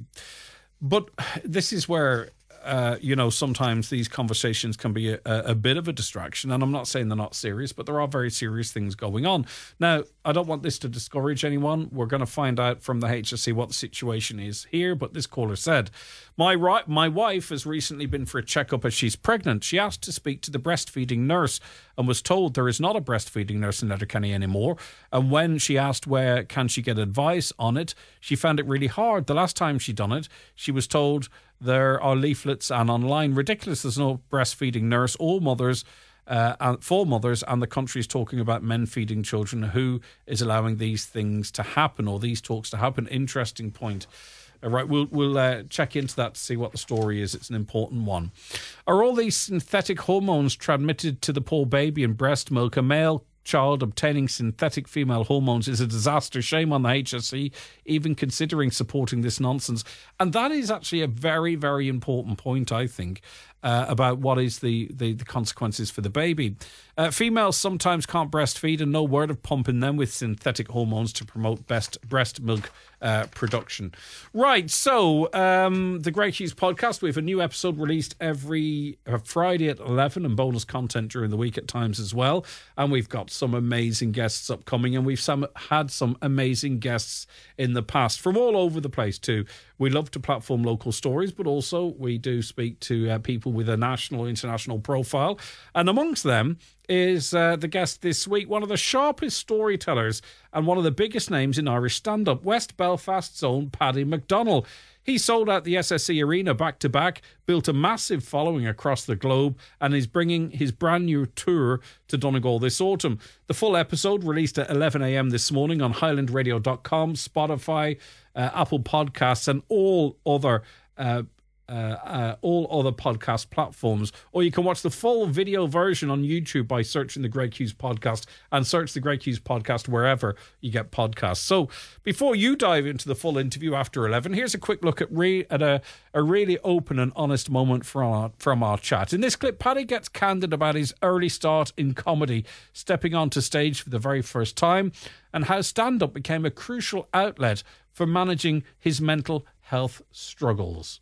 But this is where, uh, you know, sometimes these conversations can be a, a bit of a distraction. And I'm not saying they're not serious, but there are very serious things going on. Now, I don't want this to discourage anyone. We're going to find out from the H S C what the situation is here. But this caller said, my, ri- my wife has recently been for a checkup as she's pregnant. She asked to speak to the breastfeeding nurse and was told there is not a breastfeeding nurse in Letterkenny anymore. And when she asked where can she get advice on it, she found it really hard. The last time she done it, she was told there are leaflets and online. Ridiculous. There's no breastfeeding nurse or mothers uh, for mothers, and the country is talking about men feeding children. Who is allowing these things to happen or these talks to happen? Interesting point. All right, we'll we'll uh, check into that to see what the story is. It's an important one. Are all these synthetic hormones transmitted to the poor baby in breast milk? A male child obtaining synthetic female hormones is a disaster. Shame on the H S C even considering supporting this nonsense. And that is actually a very, very important point, I think, uh, about what is the, the, the consequences for the baby. Uh, females sometimes can't breastfeed, and no word of pumping them with synthetic hormones to promote best breast milk uh, production. Right, so um, the Greg Hughes podcast, we have a new episode released every uh, Friday at eleven and bonus content during the week at times as well. And we've got some amazing guests upcoming, and we've some had some amazing guests in the past from all over the place too. We love to platform local stories, but also we do speak to uh, people with a national or international profile. And amongst them is uh, the guest this week, one of the sharpest storytellers and one of the biggest names in Irish stand-up, West Belfast's own Paddy McDonnell. He sold out the S S E Arena back-to-back, built a massive following across the globe, and is bringing his brand new tour to Donegal this autumn. The full episode released at eleven a.m. this morning on highland radio dot com, Spotify, uh, Apple Podcasts, and all other uh, Uh, uh, all other podcast platforms, or you can watch the full video version on YouTube by searching the Greg Hughes podcast, and search the Greg Hughes podcast wherever you get podcasts. So before you dive into the full interview after eleven, here's a quick look at re- at a, a really open and honest moment from our, from our chat. In this clip, Paddy gets candid about his early start in comedy, stepping onto stage for the very first time, and how stand-up became a crucial outlet for managing his mental health struggles.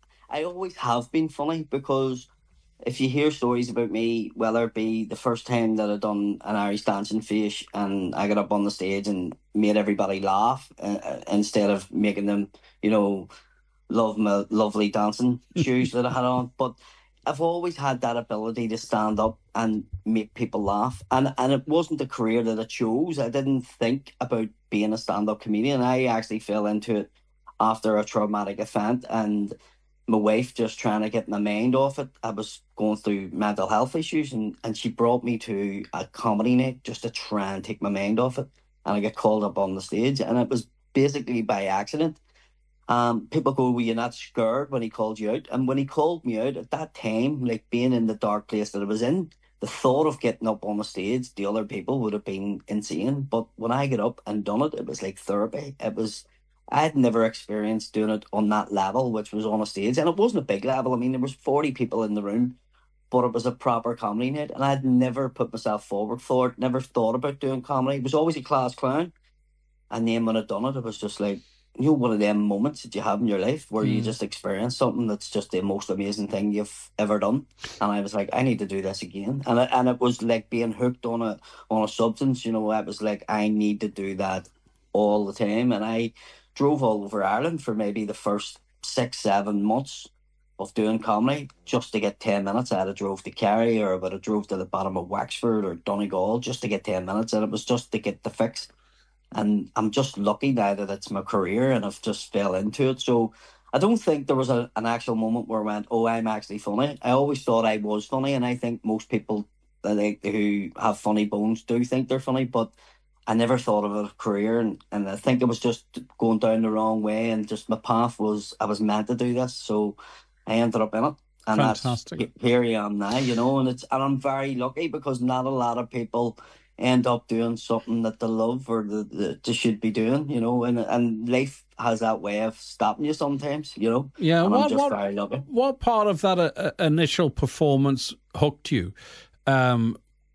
I always have been funny, because if you hear stories about me, whether it be the first time that I done an Irish dancing face and I got up on the stage and made everybody laugh uh, instead of making them, you know, love my lovely dancing shoes that I had on. But I've always had that ability to stand up and make people laugh. And, and it wasn't a career that I chose. I didn't think about being a stand-up comedian. I actually fell into it after a traumatic event, and my wife just trying to get my mind off it. I was going through mental health issues, and, and she brought me to a comedy night just to try and take my mind off it. And I got called up on the stage, and it was basically by accident. Um, people go, well, you're not scared when he called you out. And when he called me out at that time, like being in the dark place that I was in, the thought of getting up on the stage, the other people would have been insane. But when I got up and done it, it was like therapy. It was... I had never experienced doing it on that level, which was on a stage. And it wasn't a big level. I mean, there was forty people in the room, but it was a proper comedy night. And I had never put myself forward for it, never thought about doing comedy. It was always a class clown. And then when I'd done it, it was just like, you know, one of them moments that you have in your life where mm. you just experience something that's just the most amazing thing you've ever done. And I was like, I need to do this again. And it, and it was like being hooked on a, on a substance. You know, I was like, I need to do that all the time. And I drove all over Ireland for maybe the first six, seven months of doing comedy just to get ten minutes. I'd have drove to Kerry, or I would have drove to the bottom of Wexford or Donegal just to get ten minutes, and it was just to get the fix. And I'm just lucky now that it's my career and I've just fell into it. So I don't think there was a, an actual moment where I went, oh, I'm actually funny. I always thought I was funny, and I think most people that like who have funny bones do think they're funny, but I never thought of a career, and, and I think it was just going down the wrong way, and just my path was, I was meant to do this, so I ended up in it. And Fantastic. That's, here I am now, you know, and it's and I'm very lucky because not a lot of people end up doing something that they love or that the, they should be doing, you know, and and life has that way of stopping you sometimes, you know. Yeah, and what, I'm just what, very lucky. What part of that uh, initial performance hooked you? Um,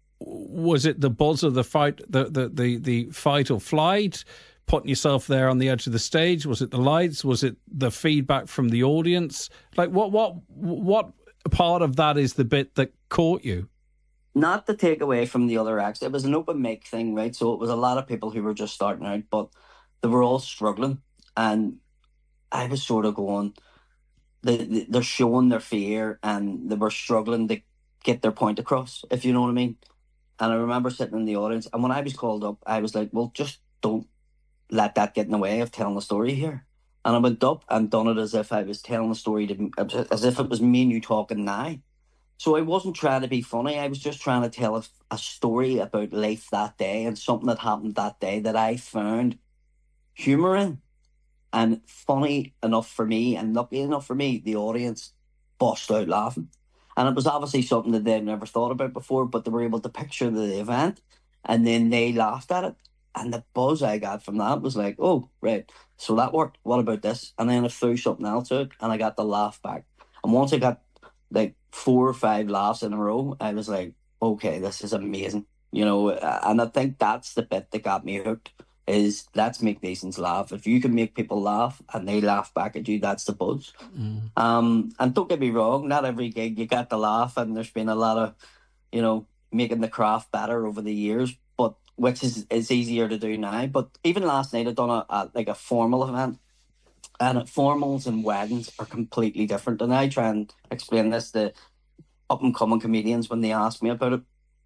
was it the buzz of the fight, the, the, the, the fight or flight, putting yourself there on the edge of the stage? Was it the lights? Was it the feedback from the audience? Like, what what what part of that is the bit that caught you? Not to take away from the other acts, it was an open mic thing, right? So it was a lot of people who were just starting out, but they were all struggling, and I was sort of going, they, they're showing their fear, and they were struggling to get their point across, if you know what I mean. And I remember sitting in the audience, and when I was called up, I was like, well, just don't let that get in the way of telling the story here. And I went up and done it as if I was telling the story, to, as if it was me and you talking now. So I wasn't trying to be funny. I was just trying to tell a, a story about life that day and something that happened that day that I found humour in and funny enough for me, and lucky enough for me, the audience burst out laughing. And it was obviously something that they'd never thought about before, but they were able to picture the event, and then they laughed at it. And the buzz I got from that was like, oh, right, so that worked. What about this? And then I threw something else out, and I got the laugh back. And once I got like four or five laughs in a row, I was like, okay, this is amazing. You know, and I think that's the bit that got me hooked, is let's make these laugh. If you can make people laugh and they laugh back at you, that's the buzz. Mm. Um, and don't get me wrong, not every gig you got to laugh, and there's been a lot of, you know, making the craft better over the years, but which is, is easier to do now. But even last night I done a, a like a formal event, and formals and weddings are completely different. And I try and explain this to up and coming comedians when they ask me about it.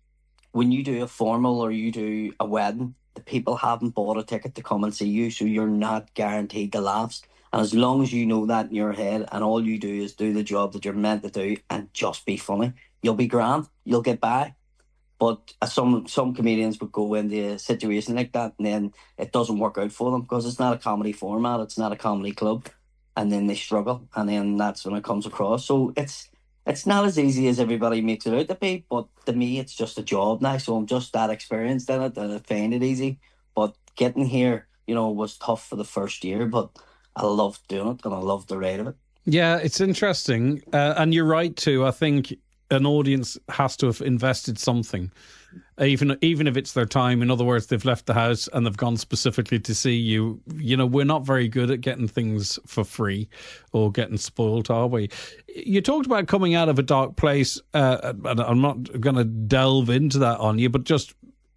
When you do a formal or you do a wedding, the people haven't bought a ticket to come and see you, so you're not guaranteed the laughs. And as long as you know that in your head, and all you do is do the job that you're meant to do and just be funny, you'll be grand, you'll get by. But some some comedians would go into a situation like that, and then it doesn't work out for them because it's not a comedy format, it's not a comedy club, and then they struggle, and then that's when it comes across. So it's it's not as easy as everybody makes it out to be, but to me it's just a job now, so I'm just that experienced in it, and I find it easy. But getting here, you know, was tough for the first year, but I loved doing it, and I loved the ride of it. Yeah, it's interesting, uh, and you're right too. I think an audience has to have invested something, even even if it's their time. In other words, they've left the house and they've gone specifically to see you. You know, we're not very good at getting things for free or getting spoiled, are we? You talked about coming out of a dark place, uh, and I'm not going to delve into that on you, but just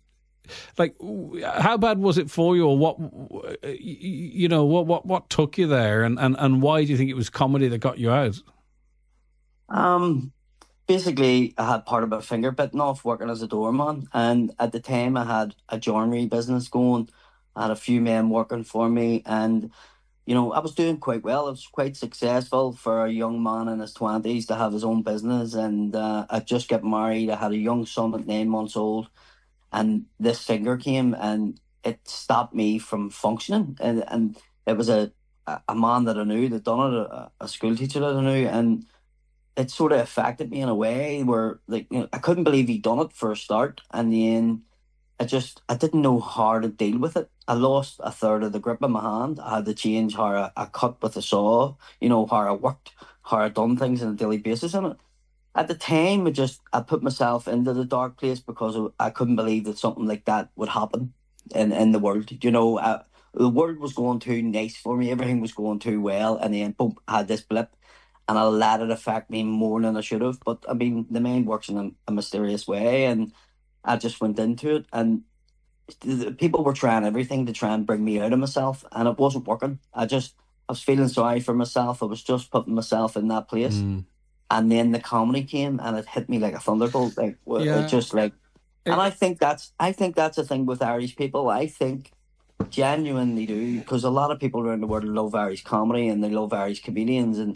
like, how bad was it for you, or what, you know, what what, what took you there, and, and, and why do you think it was comedy that got you out? Um... Basically, I had part of my finger bitten off working as a doorman, and at the time I had a joinery business going. I had a few men working for me, and you know, I was doing quite well. I was quite successful for a young man in his twenties to have his own business, and uh, I just got married. I had a young son at nine months old, and this finger came and it stopped me from functioning. And and it was a a man that I knew that done it, a, a school teacher that I knew, and it sort of affected me in a way where, like, you know, I couldn't believe he'd done it for a start, and then I just I didn't know how to deal with it. I lost a third of the grip in my hand. I had to change how I, I cut with a saw, you know, how I worked, how I done things on a daily basis in it. At the time, I just I put myself into the dark place because I couldn't believe that something like that would happen in in the world. You know, I, the world was going too nice for me. Everything was going too well, and then boom, I had this blip. And I let it affect me more than I should have. But, I mean, the mind works in a, a mysterious way, and I just went into it. And the, people were trying everything to try and bring me out of myself, and it wasn't working. I just, I was feeling sorry for myself. I was just putting myself in that place. Mm. And then the comedy came, and it hit me like a thunderbolt. Like, yeah. It just like, and I think that's, I think that's the thing with Irish people. I think genuinely do, because a lot of people around the world love Irish comedy and they love Irish comedians, and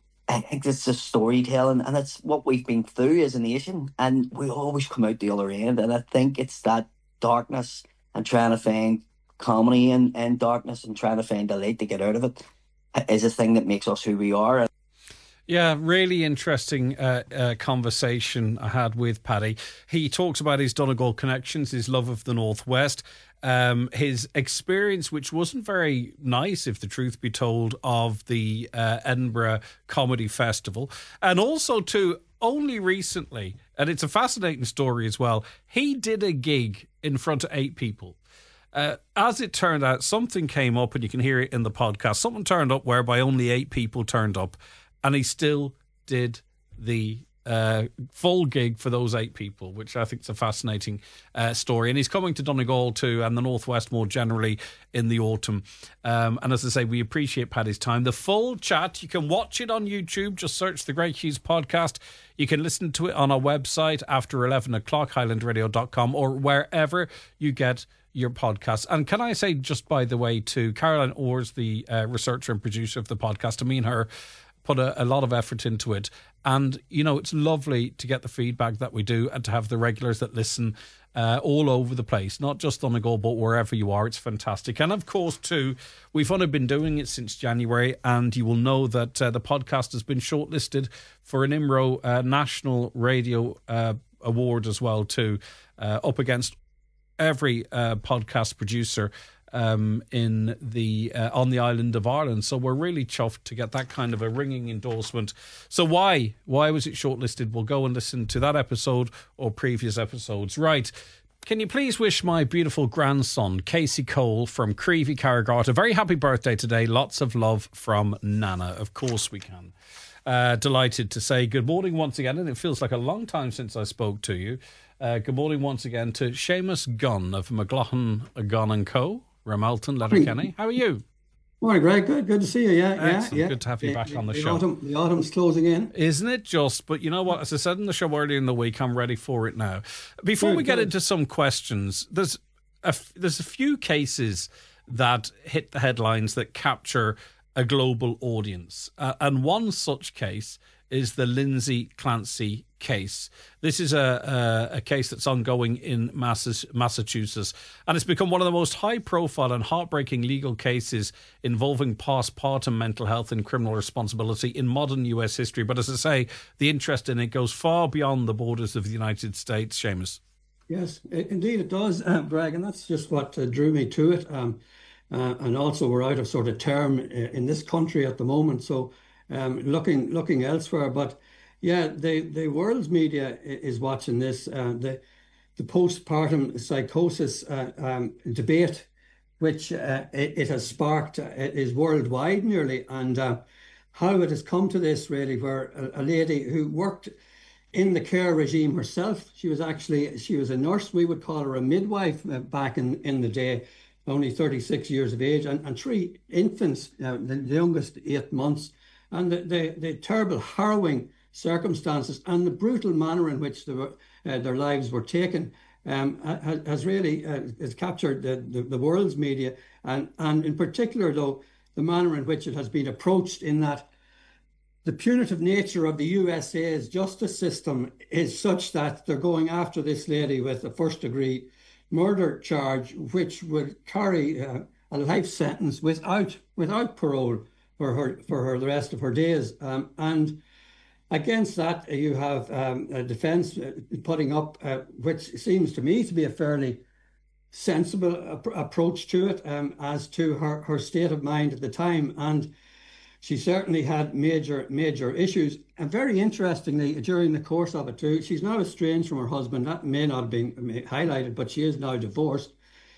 I think it's just storytelling, and it's what we've been through as a nation, and we always come out the other end. And I think it's that darkness and trying to find comedy in, in darkness and trying to find the light to get out of it is a thing that makes us who we are. Yeah, really interesting uh, uh, conversation I had with Paddy. He talks about his Donegal connections, his love of the Northwest, um, his experience, which wasn't very nice, if the truth be told, of the uh, Edinburgh Comedy Festival. And also, too, only recently, and it's a fascinating story as well, he did a gig in front of eight people. Uh, as it turned out, something came up, and you can hear it in the podcast. Something turned up whereby only eight people turned up. And he still did the uh, full gig for those eight people, which I think is a fascinating uh, story. And he's coming to Donegal too, and the Northwest more generally in the autumn. Um, and as I say, we appreciate Paddy's time. The full chat, you can watch it on YouTube. Just search the Greg Hughes podcast. You can listen to it on our website after eleven o'clock, highland radio dot com, or wherever you get your podcast. And can I say, just by the way, to Caroline Orrs, the uh, researcher and producer of the podcast, I mean her, put a, a lot of effort into it. And, you know, it's lovely to get the feedback that we do and to have the regulars that listen uh, all over the place, not just on the go, but wherever you are. It's fantastic. And, of course, too, we've only been doing it since January, and you will know that uh, the podcast has been shortlisted for an I M R O uh, National Radio uh, Award as well, too, uh, up against every uh, podcast producer Um, in the uh, on the island of Ireland. So we're really chuffed to get that kind of a ringing endorsement. So why why was it shortlisted? We'll go and listen to that episode or previous episodes. Right, can you please wish my beautiful grandson Casey Cole from Creevy, Carrigart a very happy birthday today. Lots of love from Nana. Of course we can. Uh, delighted to say good morning once again, and it feels like a long time since I spoke to you. Uh, good morning once again to Seamus Gunn of McLaughlin Gunn and Co. Ramelton, Letterkenny. How are you? Morning, Greg. Good, good to see you. Yeah, Excellent. yeah, yeah. Good to have you back the, on the, the show. Autumn, the autumn's closing in, isn't it? Just, but you know what? As I said in the show earlier in the week, I'm ready for it now. Before good, we get good. into some questions, there's a there's a few cases that hit the headlines that capture a global audience, uh, and one such case is the Lindsay Clancy case. This is a, a, a case that's ongoing in Massachusetts, and it's become one of the most high-profile and heartbreaking legal cases involving postpartum mental health and criminal responsibility in modern U S history. But as I say, the interest in it goes far beyond the borders of the United States. Seamus. Yes, it, indeed it does, uh, Greg, and that's just what uh, drew me to it. Um, uh, and also we're out of sort of term in this country at the moment, so um, looking looking elsewhere. But yeah, the, the world's media is watching this. Uh, the the postpartum psychosis uh, um, debate, which uh, it, it has sparked, uh, is worldwide nearly, and uh, how it has come to this really, where a, a lady who worked in the care regime herself, she was actually, she was a nurse, we would call her a midwife uh, back in, in the day, only thirty-six years of age, and, and three infants, uh, the, the youngest eight months, and the, the, the terrible, harrowing circumstances and the brutal manner in which they were, uh, their lives were taken um, has, has really uh, has captured the, the, the world's media, and, and in particular, though, the manner in which it has been approached, in that the punitive nature of the U S A's justice system is such that they're going after this lady with a first degree murder charge, which would carry uh, a life sentence without without parole for her for her the rest of her days. Um, and against that, you have um, a defence putting up, uh, which seems to me to be a fairly sensible ap- approach to it, um, as to her, her state of mind at the time. And she certainly had major, major issues. And very interestingly, during the course of it too, she's now estranged from her husband. That may not have been highlighted, but she is now divorced.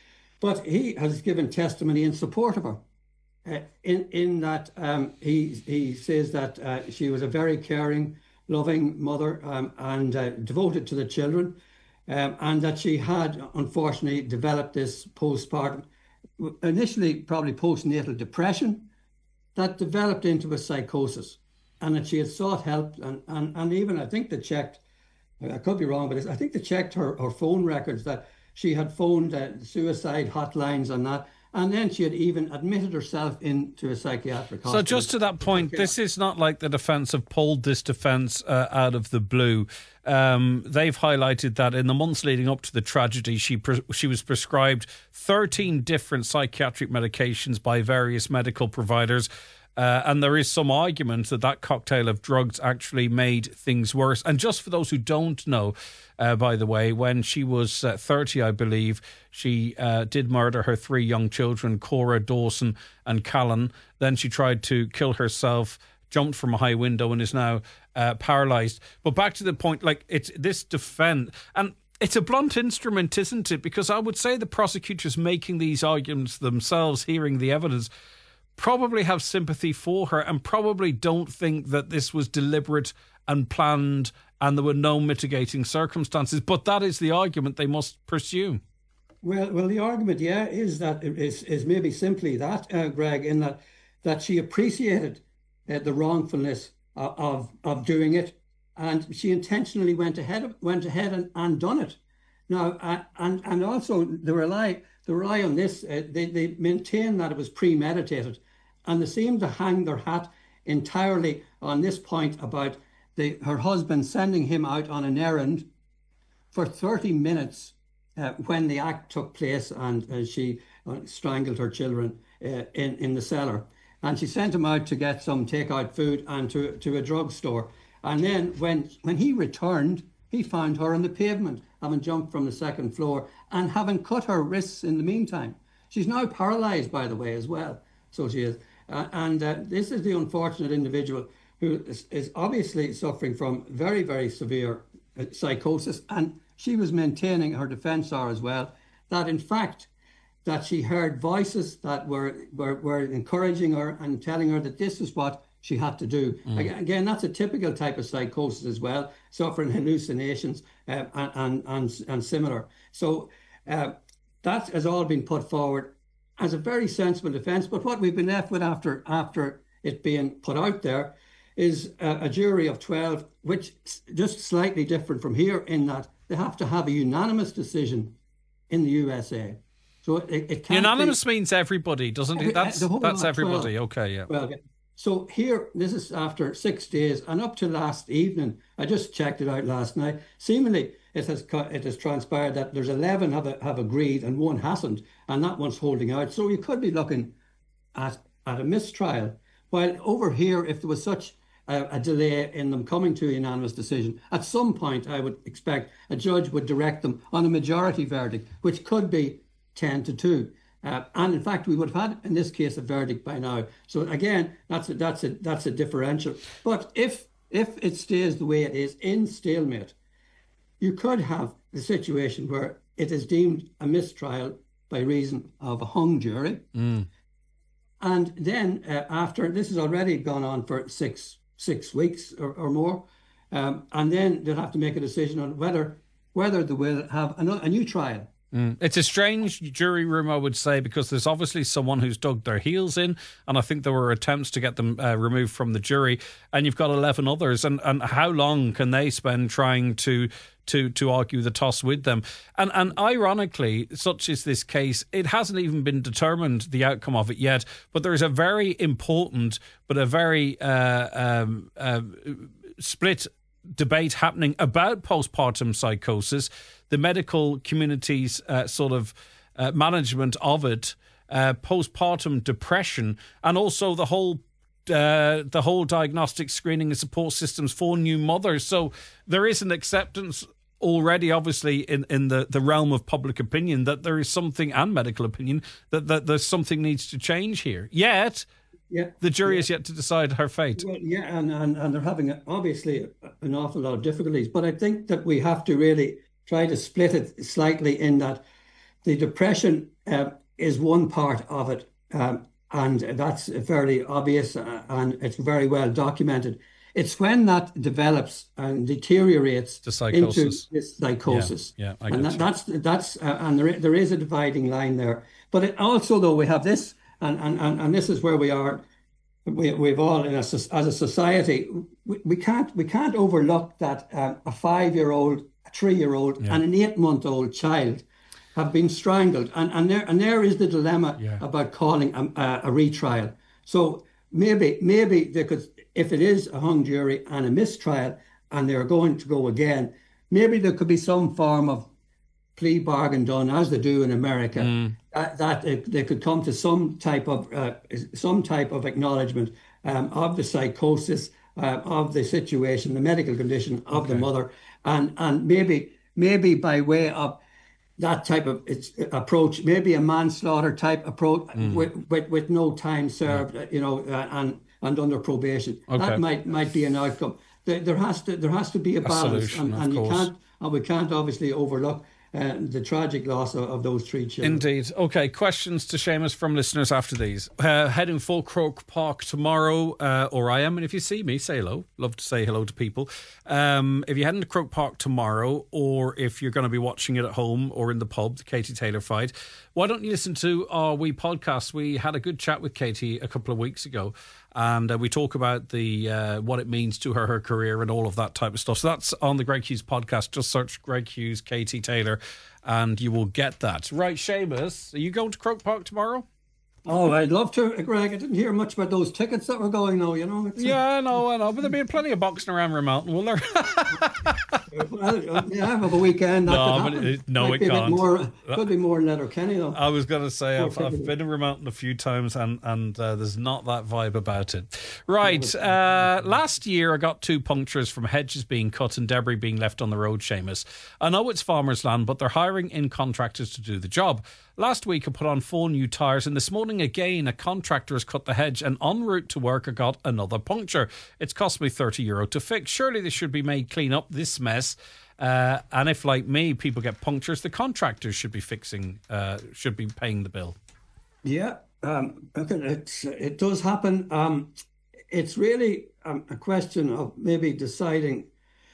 But he has given testimony in support of her. Uh, in in that um, he he says that uh, she was a very caring, loving mother, um, and uh, devoted to the children, um, and that she had unfortunately developed this postpartum, initially probably postnatal depression, that developed into a psychosis, and that she had sought help, and and, and even I think they checked, I could be wrong, but I think they checked her, her phone records, that she had phoned uh, suicide hotlines and that, And then she had even admitted herself into a psychiatric hospital. So just to that point, this is not like the defence have pulled this defence uh, out of the blue. Um, they've highlighted that in the months leading up to the tragedy, she pre- she was prescribed thirteen different psychiatric medications by various medical providers. Uh, and there is some argument that that cocktail of drugs actually made things worse. And just for those who don't know, uh, by the way, when she was uh, thirty, I believe, she uh, did murder her three young children, Cora, Dawson and Callan. Then she tried to kill herself, jumped from a high window and is now uh, paralysed. But back to the point, like, it's this defence... And it's a blunt instrument, isn't it? Because I would say the prosecutors making these arguments themselves, hearing the evidence, probably have sympathy for her and probably don't think that this was deliberate and planned and there were no mitigating circumstances. But that is the argument they must pursue. Well, well, the argument, yeah, is that is is maybe simply that, uh, Greg, in that that she appreciated uh, the wrongfulness of, of of doing it, and she intentionally went ahead went ahead and, and done it. Now, uh, and and also the rely the rely on this, uh, they they maintain that it was premeditated. And they seem to hang their hat entirely on this point about the, her husband sending him out on an errand for thirty minutes uh, when the act took place, and uh, she uh, strangled her children uh, in, in the cellar. And she sent him out to get some takeout food and to, to a drugstore. And then when, when he returned, he found her on the pavement, having jumped from the second floor and having cut her wrists in the meantime. She's now paralysed, by the way, as well. So she is. Uh, and uh, this is the unfortunate individual who is, is obviously suffering from very, very severe uh, psychosis. And she was maintaining, her defence are as well, that in fact, that she heard voices that were, were, were encouraging her and telling her that this is what she had to do. Mm. Again, that's a typical type of psychosis as well, suffering hallucinations uh, and, and, and, and similar. So uh, that has all been put forward as a very sensible defence. But what we've been left with after after it being put out there is a, a jury of twelve, which is just slightly different from here in that they have to have a unanimous decision in the U S A. So it, it can't Unanimous be, means everybody, doesn't it? That's, that's everybody. twelve. Okay, yeah. Well, so here, this is after six days, and up to last evening, I just checked it out last night, seemingly it has it has transpired that there's eleven have, have agreed and one hasn't, and that one's holding out. So you could be looking at, at a mistrial. While over here, if there was such a, a delay in them coming to a unanimous decision, at some point I would expect a judge would direct them on a majority verdict, which could be ten to two. Uh, and in fact, we would have had, in this case, a verdict by now. So again, that's a, that's a, that's a differential. But if if it stays the way it is in stalemate, you could have the situation where it is deemed a mistrial by reason of a hung jury. Mm. And then uh, after, this has already gone on for six six weeks or, or more, um, and then they'll have to make a decision on whether whether they will have a, a new trial. Mm. It's a strange jury room, I would say, because there's obviously someone who's dug their heels in, and I think there were attempts to get them uh, removed from the jury, and you've got eleven others, and, and how long can they spend trying to to to argue the toss with them? And and ironically, such is this case, it hasn't even been determined the outcome of it yet, but there's a very important but a very uh, um, uh, split debate happening about postpartum psychosis, the medical community's uh, sort of uh, management of it, uh, postpartum depression, and also the whole uh, the whole diagnostic screening and support systems for new mothers. So there is an acceptance already, obviously, in, in the, the realm of public opinion that there is something, and medical opinion, that, that there's something needs to change here. Yet, yeah, the jury yeah. is yet to decide her fate. Well, yeah, and, and, and they're having, obviously, an awful lot of difficulties. But I think that we have to really try to split it slightly in that the depression uh, is one part of it, um, and that's fairly obvious, uh, and it's very well documented. It's when that develops and deteriorates into this psychosis. Yeah, yeah, I and get that, that's that's uh, and there there is a dividing line there. But it also, though, we have this. And, and and this is where we are. We we've all in a, as a society. We, we can't we can't overlook that um, a five-year-old, a three-year-old, yeah. and an eight-month-old child have been strangled. And, and, there, and there is the dilemma Yeah. about calling a, a, a retrial. So maybe maybe they could, if it is a hung jury and a mistrial and they're going to go again, maybe there could be some form of plea bargain done, as they do in America, Mm. that, that it, they could come to some type of uh, some type of acknowledgement um, of the psychosis, uh, of the situation, the medical condition of Okay. the mother, and and maybe maybe by way of that type of it's, approach, maybe a manslaughter type approach Mm. with, with with no time served, uh, you know, uh, and and under probation. Okay. That might might be an outcome. There, there has to there has to be a balance, solution, and, of and you course. can't and we can't obviously overlook uh, the tragic loss of, of those three children. Indeed. Okay, questions to Seamus from listeners after these. Uh, heading full Croke Park tomorrow, uh, or I am, and if you see me, say hello. Love to say hello to people. Um, if you're heading to Croke Park tomorrow, or if you're going to be watching it at home or in the pub, the Katie Taylor fight, why don't you listen to our wee podcast? We had a good chat with Katie a couple of weeks ago, and uh, we talk about the uh, what it means to her, her career, and all of that type of stuff. So that's on the Greg Hughes podcast. Just search Greg Hughes, Katie Taylor, and you will get that. Right, Seamus, are you going to Croke Park tomorrow? Oh, I'd love to, Greg. I didn't hear much about those tickets that were going now, you know. It's, uh, Yeah, I know, I know. But there'll be plenty of boxing around Mountain, will there? well, uh, yeah, have a weekend. That No, could but happen. it- no, Might it be a bit can't. more, could be more in Letterkenny, though. I was going to say, I've, Poor I've people. been in Mountain a few times, and, and uh, there's not that vibe about it. Right, uh, last year I got two punctures from hedges being cut and debris being left on the road, Seamus. I know it's farmers' land, but they're hiring in contractors to do the job. Last week I put on four new tyres, and this morning again a contractor has cut the hedge, and en route to work I got another puncture. It's cost me thirty euro to fix. Surely this should be made clean up, this mess. Uh, and if, like me, people get punctures, the contractors should be fixing, uh, should be paying the bill. Yeah, um, okay, it's, it does happen. Um, it's really um, a question of maybe deciding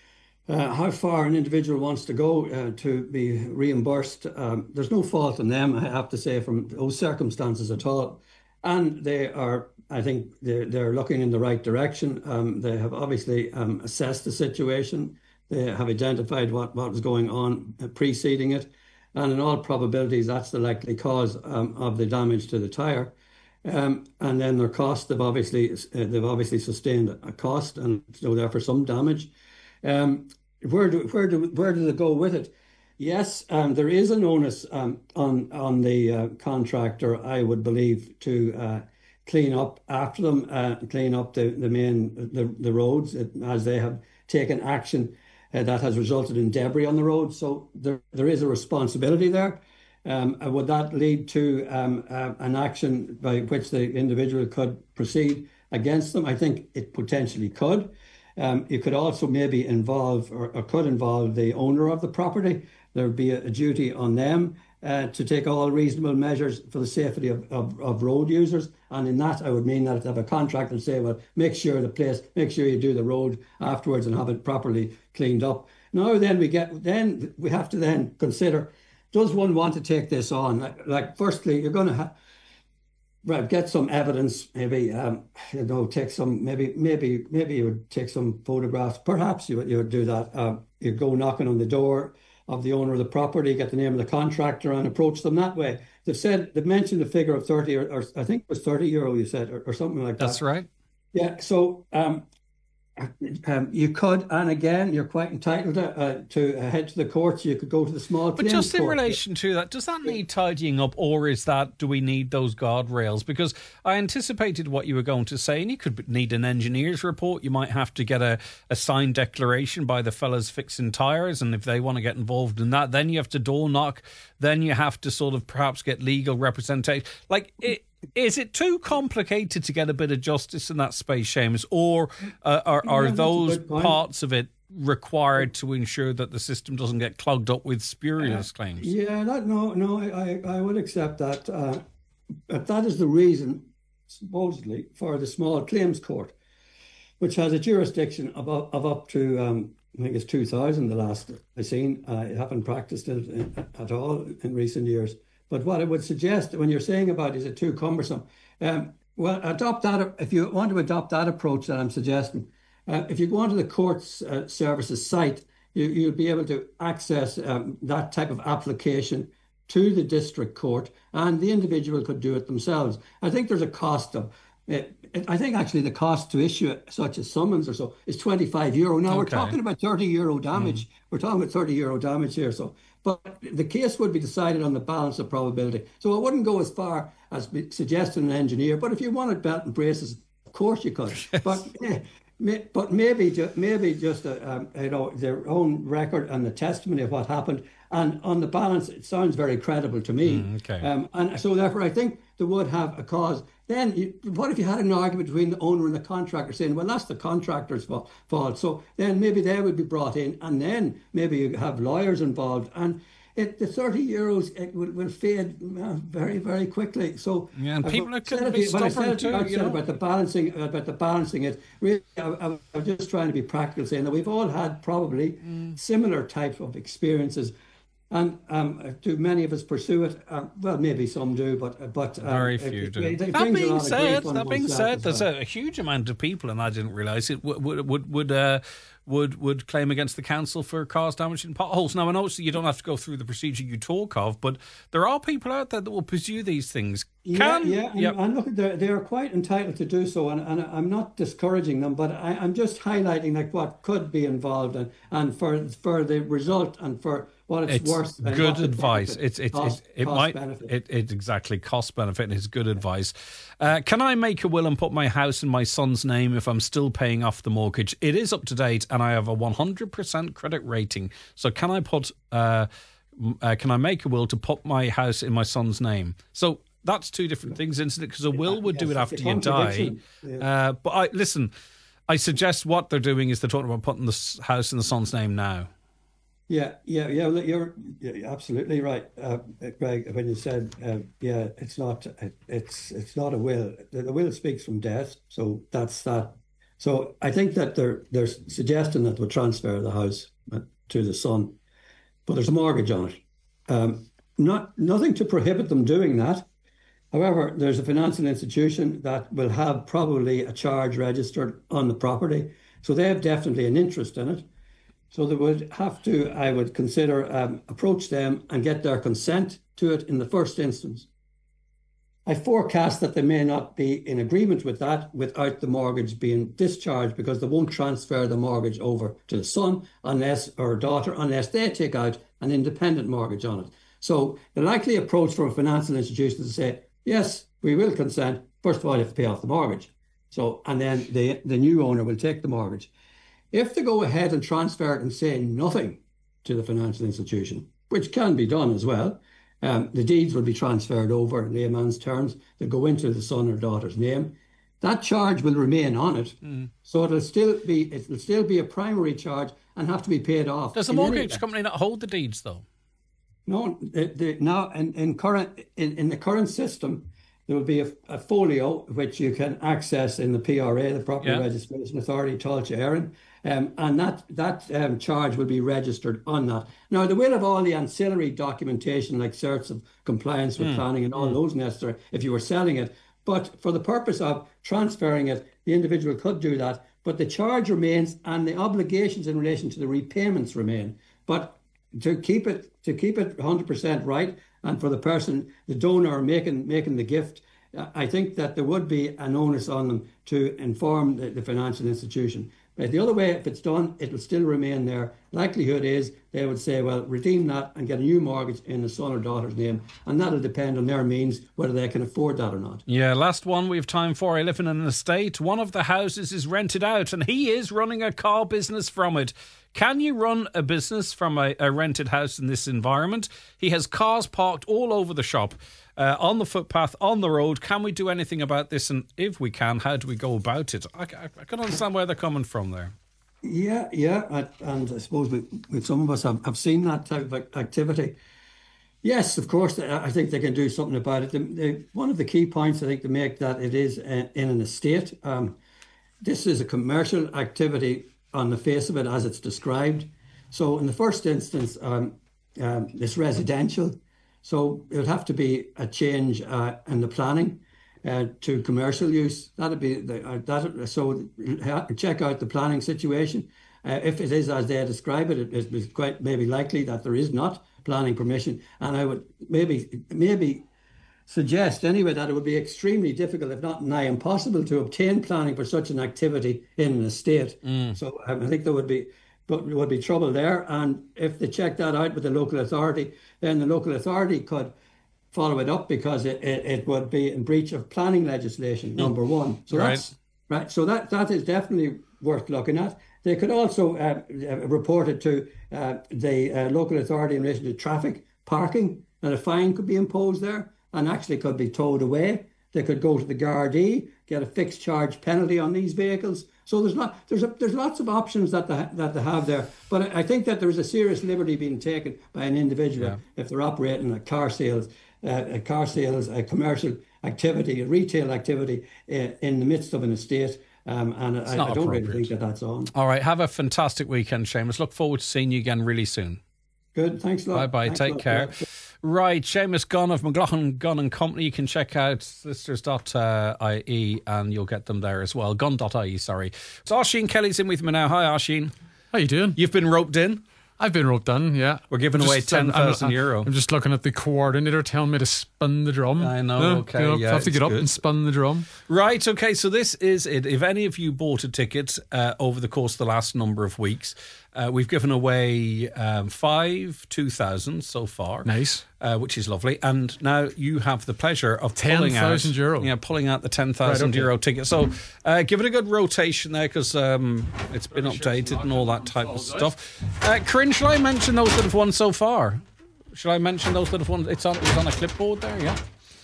uh, how far an individual wants to go uh, to be reimbursed. Um, there's no fault in them, I have to say, from those circumstances at all. And they are, I think, they're, they're looking in the right direction. Um, they have obviously um, assessed the situation. They have identified what, what was going on preceding it. And in all probabilities, that's the likely cause um, of the damage to the tyre. Um, and then their cost, they've obviously, uh, they've obviously sustained a cost, and so therefore some damage. Um, where do where do where do they go with it? Yes, um, there is an onus um, on on the uh, contractor, I would believe, to uh, clean up after them, uh, clean up the the main the the roads as they have taken action uh, that has resulted in debris on the road. So there there is a responsibility there. Um, would that lead to um, uh, an action by which the individual could proceed against them? I think it potentially could. Um, it could also maybe involve or, or could involve the owner of the property. There would be a, a duty on them uh, to take all reasonable measures for the safety of, of, of road users. And in that, I would mean that to have a contract and say, well, make sure the place, make sure you do the road afterwards and have it properly cleaned up. Now then we get, then we have to then consider, does one want to take this on? Like, like firstly, you're going to have, right, get some evidence, maybe, um, you know, take some, maybe, maybe, maybe you would take some photographs. Perhaps you would, you would do that. Um, you go knocking on the door of the owner of the property, get the name of the contractor, and approach them that way. They've said, they've mentioned a figure of thirty, or, or I think it was thirty euro, you said, or, or something like that. That's right. Yeah. So, um, Um, you could, and again, you're quite entitled to, uh, to uh, head to the courts. You could go to the small But claims just in court. relation to that, does that need tidying up, or is that, do we need those guardrails? Because I anticipated what you were going to say, and you could need an engineer's report. You might have to get a, a signed declaration by the fellas fixing tyres, and if they want to get involved in that, then you have to door knock. Then you have to sort of perhaps get legal representation. Like, it, is it too complicated to get a bit of justice in that space, Seamus, or uh, are, are Yeah, that's a those good point. parts of it required to ensure that the system doesn't get clogged up with spurious claims? Yeah, that no, no, I, I, I would accept that. Uh, but that is the reason, supposedly, for the small claims court, which has a jurisdiction of, up- of up to, um, I think it's two thousand, the last I seen. I haven't practiced it in- at all in recent years. But what I would suggest, when you're saying about is it too cumbersome, um, well, adopt that. If you want to adopt that approach that I'm suggesting, uh, if you go onto the courts uh, services site, you, you'll be able to access um, that type of application to the district court, and the individual could do it themselves. I think there's a cost of it. I think actually the cost to issue such a summons or so is twenty-five euro. Now, okay. We're talking about thirty euro damage. Mm. We're talking about thirty euro damage here. So, but the case would be decided on the balance of probability. So I wouldn't go as far as suggesting an engineer, but if you wanted belt and braces, of course you could. Yes. But eh, but maybe maybe just a, um, you know, their own record and the testimony of what happened. And on the balance, it sounds very credible to me. Mm, okay. Um, and so therefore, I think they would have a cause. Then you, what if you had an argument between the owner and the contractor saying, well, that's the contractor's fault. So then maybe they would be brought in, and then maybe you have lawyers involved. And it, the thirty euros it will, will fade very, very quickly. So yeah, and people are going to be stubborn too. I said you know? about the balancing, about the balancing it. Really, I, I, I'm just trying to be practical, saying that we've all had probably mm. similar types of experiences. And um, do many of us pursue it? Um, well, maybe some do, but but um, very few it, do. It, it that being said, that being said, there's well. a huge amount of people, and I didn't realise it would would would would, uh, would would claim against the council for cars damaged in potholes. Now, I know you don't have to go through the procedure you talk of, but there are people out there that will pursue these things. Can, yeah, yeah, yep. and, and look, they're, they're quite entitled to do so, and, and I'm not discouraging them, but I, I'm just highlighting like what could be involved, and, and for for the result and for what it's, it's worth. Good advice. It's it's cost, it, it cost might benefit. it it's exactly cost benefit, and it's good advice. Uh, can I make a will and put my house in my son's name if I'm still paying off the mortgage? It is up to date, and I have a one hundred percent credit rating. So can I put? Uh, uh, can I make a will to put my house in my son's name? So that's two different things, isn't it? Because a will would yes, do it after you die. Yeah. Uh, but I listen. I suggest what they're doing is they're talking about putting the house in the son's name now. Yeah, yeah, yeah. You're, you're absolutely right, uh, Greg. When you said, uh, yeah, it's not, it's it's not a will. The, the will speaks from death, so that's that. So I think that they're they're suggesting that we'll transfer the house to the son, but there's a mortgage on it. Um, not nothing to prohibit them doing that. However, there's a financial institution that will have probably a charge registered on the property, so they have definitely an interest in it. So they would have to, I would consider, um, approach them and get their consent to it in the first instance. I forecast that they may not be in agreement with that without the mortgage being discharged, because they won't transfer the mortgage over to the son unless or daughter unless they take out an independent mortgage on it. So the likely approach from a financial institution is to say, yes, we will consent. First of all, you have to pay off the mortgage. So, and then the, the new owner will take the mortgage. If they go ahead and transfer it and say nothing to the financial institution, which can be done as well, um, the deeds will be transferred over in layman's terms. They go into the son or daughter's name. That charge will remain on it, mm. so it'll still be it'll still be a primary charge and have to be paid off. Does the mortgage company not hold the deeds though? No, the, the, now in, in current in, in the current system, there will be a, a folio which you can access in the P R A, the Property yeah. Registration Authority, Táilte Éireann, um, and that that um, charge will be registered on that. Now, they will have all the ancillary documentation like certs of compliance with mm. planning and all mm. those necessary if you were selling it. But for the purpose of transferring it, the individual could do that. But the charge remains, and the obligations in relation to the repayments remain. But to keep it to keep it one hundred percent right, and for the person, the donor making making the gift, I think that there would be an onus on them to inform the, the financial institution. But the other way, if it's done, it will still remain there. Likelihood is they would say, well, redeem that and get a new mortgage in the son or daughter's name, and that'll depend on their means, whether they can afford that or not. Yeah, last one we have time for. I live in an estate. One of the houses is rented out, and he is running a car business from it. Can you run a business from a, a rented house in this environment? He has cars parked all over the shop, uh, on the footpath, on the road. Can we do anything about this? And if we can, how do we go about it? I, I, I can understand where they're coming from there. Yeah, yeah. I, and I suppose we, we, some of us have, have seen that type of activity. Yes, of course, I think they can do something about it. The, the, one of the key points, I think, to make that it is in an estate. Um, this is a commercial activity on the face of it as it's described. So in the first instance, um, um, it's residential. So it would have to be a change uh, in the planning uh, to commercial use. That'd be the, uh, that. So check out the planning situation. Uh, if it is as they describe it, it is quite maybe likely that there is not planning permission. And I would maybe maybe suggest anyway that it would be extremely difficult, if not nigh impossible, to obtain planning for such an activity in an estate. Mm. So um, I think there would be but there would be trouble there. And if they check that out with the local authority, then the local authority could follow it up, because it, it, it would be in breach of planning legislation, number one. So right. that's right. So that that is definitely worth looking at. They could also uh, report it to uh, the uh, local authority in relation to traffic parking, and a fine could be imposed there, and actually could be towed away. They could go to the Gardaí, get a fixed charge penalty on these vehicles. So there's not there's a, there's lots of options that they, that they have there. But I think that there is a serious liberty being taken by an individual yeah. if they're operating a car sales, uh, a car sales, a commercial activity, a retail activity uh, in the midst of an estate. Um, and I, I don't really think that that's on. All right, have a fantastic weekend, Seamus. Look forward to seeing you again really soon. Good, thanks a lot. Bye-bye, Thanks take care. Right, Seamus Gunn of McLaughlin Gun and Company. You can check out sisters dot I E and you'll get them there as well. gun dot I E, sorry. So Oisín Kelly's in with me now. Hi, Oisín. How you doing? You've been roped in? I've been roped in, yeah. We're giving I'm away just, ten thousand I'm, euro. I'm just looking at the coordinator telling me to spin the drum. I know, yeah, okay. You know, yeah, I have to get up good. and spin the drum. Right, okay, so this is it. If any of you bought a ticket uh, over the course of the last number of weeks, uh, we've given away um, five two thousand so far. Nice. Uh, which is lovely. And now you have the pleasure of pulling out... ten thousand euro. Yeah, pulling out the ten thousand right, okay. euro ticket. So uh, give it a good rotation there, because um, it's been updated and all that type of stuff. Uh, Corinne, shall I mention those that have won so far? Shall I mention those that have won? It's on, it's on a clipboard there, yeah?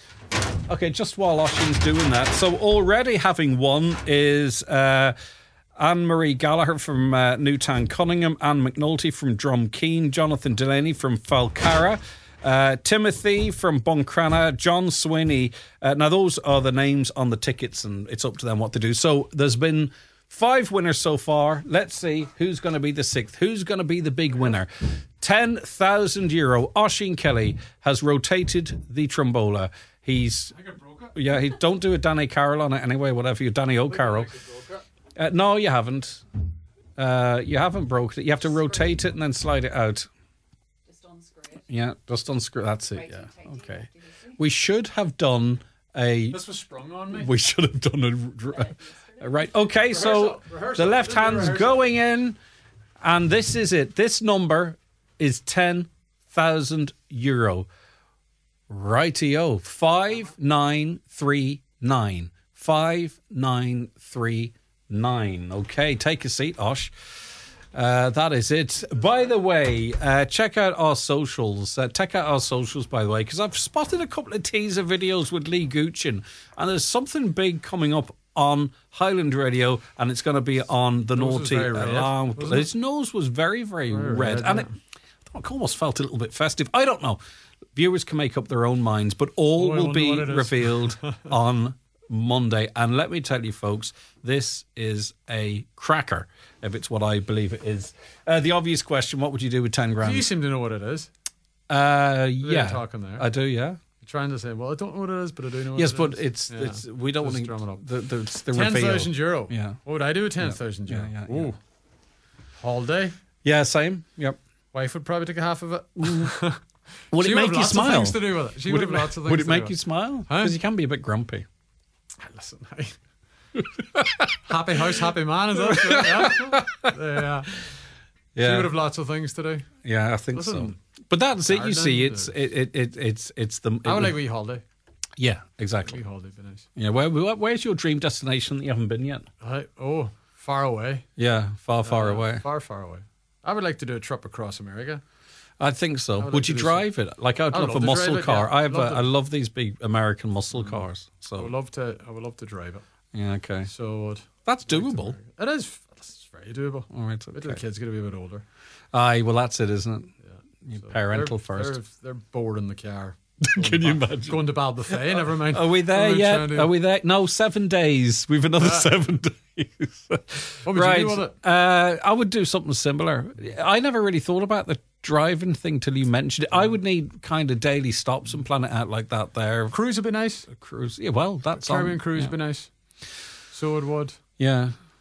Okay, just while Oisín's doing that. So already having won is... Uh, Anne-Marie Gallagher from uh, Newtown Cunningham, Anne McNulty from Drumkeen, Jonathan Delaney from Falcarra, uh, Timothy from Buncrana, John Sweeney. Uh, now, those are the names on the tickets, and it's up to them what to do. So there's been five winners so far. Let's see who's going to be the sixth. Who's going to be the big winner? ten thousand euro. Oisín Kelly has rotated the trombola. He's... Yeah, he, don't do a Danny Carroll on it anyway, whatever you Danny O'Carroll. Uh, no, you haven't. Uh, you haven't broken it. You have to rotate it and then slide it out. Just unscrew it. Yeah, just unscrew. That's it. Yeah. Okay. We should have done a. This was sprung on me. We should have done a. a right. Okay. So the left hand's going in, and this is it. This number is ten thousand euro. Rightio. Five nine three nine. Five nine three. Nine. Okay, take a seat, Osh. Uh, that is it. By the way, uh, check out our socials. Uh, check out our socials, by the way, because I've spotted a couple of teaser videos with Lee Guchin, and there's something big coming up on Highland Radio, and it's going to be on the nose Naughty red, Alarm. His nose was very, very, very red, red, and it, it almost felt a little bit festive. I don't know. Viewers can make up their own minds, but all oh, will be revealed on Monday. And let me tell you, folks, this is a cracker, if it's what I believe it is. Uh, the obvious question, what would you do with ten grand? You seem to know what it is. Uh, yeah. Talking there. I do, yeah. You're trying to say, well, I don't know what it is, but I do know what yes, it but is. It's, yeah. it's, we don't Just want to drum it up. The, the, it's the ten thousand euro. Yeah. What would I do with ten thousand yeah. euro? Yeah, yeah, Ooh. yeah. Holiday. Yeah, same. Yep. Wife would probably take a half of it. Would she it make would have you lots smile? Of things to do with it. She would, would have it, lots of things Would it to make do you smile? Because huh? you can be a bit grumpy. Listen, happy house, happy man, is that? yeah. yeah. Yeah. She would have lots of things to do. Yeah, I think Listen, so. But that's it. You see, it's it, it, it it's it's the. It, I would like a wee holiday. Yeah, exactly. A wee holiday would be nice. Yeah, where, where where's your dream destination that you haven't been yet? I, oh, far away. Yeah, far, far uh, away. Far, far away. I would like to do a trip across America. I think so. I Would, would you like drive it? Like I'd I would love, love a to muscle drive it, car. yeah. I have. Love A, to- I love these big American muscle cars. So I would love to. I would love to drive it. yeah, okay. So would That's like to doable. America. It is. It's very doable. All right. Wait till the Okay. kids get to be a bit older. Aye, well, that's it, isn't it? Yeah. You So parental they're, first. They're, they're bored in the car. Can you imagine? Going to Balbuffet, never mind. Are we there Going yet? trying to- Are we there? No, seven days. We've another Yeah. seven days. What would right. you do with it? Uh, I would do something similar. I never really thought about the driving thing till you mentioned it. I would need kind of daily stops and plan it out like that there. Cruise would be nice. Cruise. Yeah, well, that's Caribbean on. cruise yeah. would be nice. So it would. Yeah.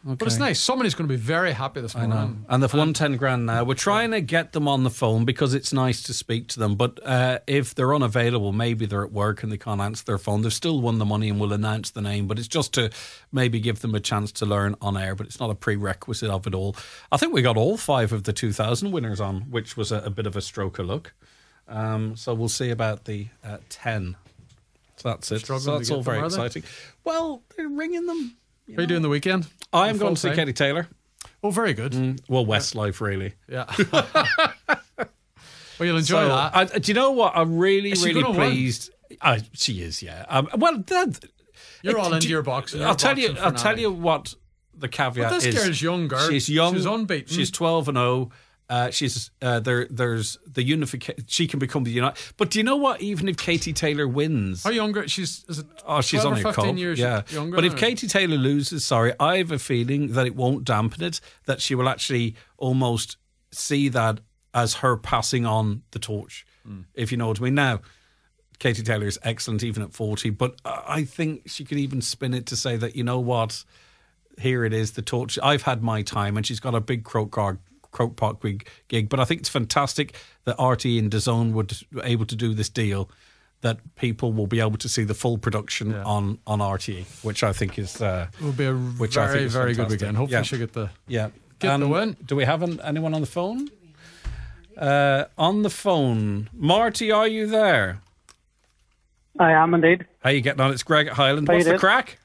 Okay. But it's nice. Somebody's going to be very happy this I morning. know. And they've won ten grand now. We're trying to get them on the phone because it's nice to speak to them. But uh, if they're unavailable, maybe they're at work and they can't answer their phone, they've still won the money and we'll announce the name. But it's just to maybe give them a chance to learn on air. But it's not a prerequisite of it all. I think we got all five of the two thousand winners on, which was a, a bit of a stroke of luck. Um, so we'll see about the uh, ten. So that's it. Struggling So that's to get all very them, are they? exciting. Well, they're ringing them. What are you doing the weekend? I am In going to full see time? Katie Taylor. Oh, very good. Mm, well, Westlife, really. Yeah. Well, you'll enjoy So, that. I, do you know what? I'm really, Is she really gonna win? pleased. Uh, she is, yeah. Um, well, that, You're it- all into do- your box. I'll tell you. I'll tell you what the caveat But this is. girl's young, girl. She's young. She's unbeaten. She's twelve and oh. Uh, she's uh, there. There's the unification. She can become the unite. But do you know what? Even if Katie Taylor wins, How younger? She's is it? oh, she's twelve or only a fifteen cub. years Yeah, younger. but if or- Katie Taylor loses, sorry, I have a feeling that it won't dampen it. That she will actually almost see that as her passing on the torch, Mm. if you know what I mean. Now, Katie Taylor is excellent even at forty, but I think she could even spin it to say that, you know what, here it is, the torch. I've had my time, and she's got a big croak card. Croke Park gig, gig, but I think it's fantastic that R T E and DAZN would be able to do this deal, that people will be able to see the full production Yeah. on, on R T E, which I think is uh, It will be a which I very, think is very good fantastic. weekend. Hopefully, Yeah. she'll get the yeah get And the win. Do we have an, anyone on the phone? Uh, on the phone, Marty, are you there? I am indeed. How you getting on? It's Greg at Highland. How you What's the doing? crack?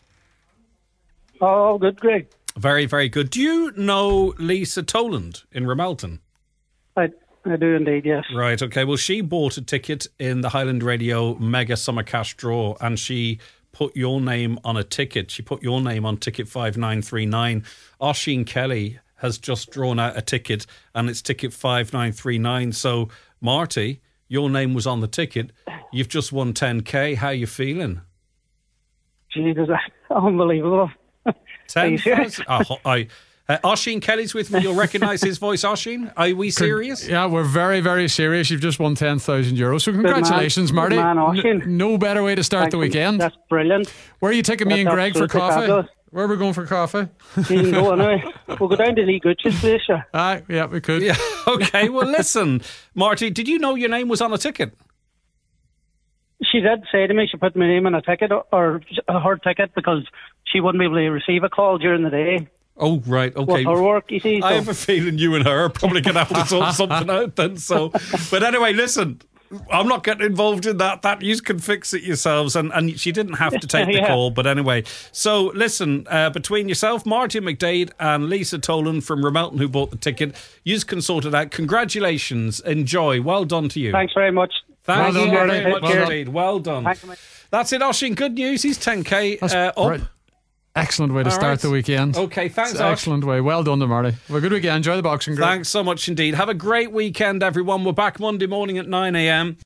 Oh, good, Greg. Very, very good. Do you know Lisa Toland in Ramelton? I, I do indeed, yes. Right, okay. Well, she bought a ticket in the Highland Radio Mega Summer Cash Draw, and she put your name on a ticket. She put your name on ticket five nine three nine. Oisin Kelly has just drawn out a ticket, and it's ticket five nine three nine. So, Marty, your name was on the ticket. You've just won ten K. How you feeling? Jesus, unbelievable. ten you serious? thousand? Oh, I... Uh, Oisin Kelly's with me. You'll recognise his voice, Oisin. Are we serious? Yeah, we're very, very serious. You've just won ten thousand euros. So congratulations, man. Marty. Good man, Oisin. N- no better way to start Thank the you. weekend. That's brilliant. Where are you taking me That's and Greg for absolutely coffee? fabulous. Where are we going for coffee? You can go anyway. We'll go down to Lee Gooch's place, yeah. Ah, yeah, we could. Yeah. Okay. Well, listen, Marty. Did you know your name was on a ticket? She did say to me she put my name on a ticket, or her ticket, because she wouldn't be able to receive a call during the day. Oh, right. Okay. With her work, you see. I so- have a feeling you and her are probably going to have to sort something out then. So, but anyway, listen, I'm not getting involved in that. That you can fix it yourselves, and, and she didn't have to take the Yeah. call. But anyway, so listen, uh, between yourself, Marty McDade, and Lisa Tolan from Ramelton, who bought the ticket, you can sort it out. Congratulations, enjoy. Well done to you. Thanks very much. Thank Well you done, very Marty. much Well done. indeed. Well done. Thank you, mate. That's it, Oisin. Good news. He's ten K That's uh, up. right. Excellent way to All start right. the weekend. Okay, thanks, It's an Osh. excellent way. Well done, to Marty. Have a good weekend. Enjoy the boxing, Greg. Thanks so much indeed. Have a great weekend, everyone. We're back Monday morning at nine a.m.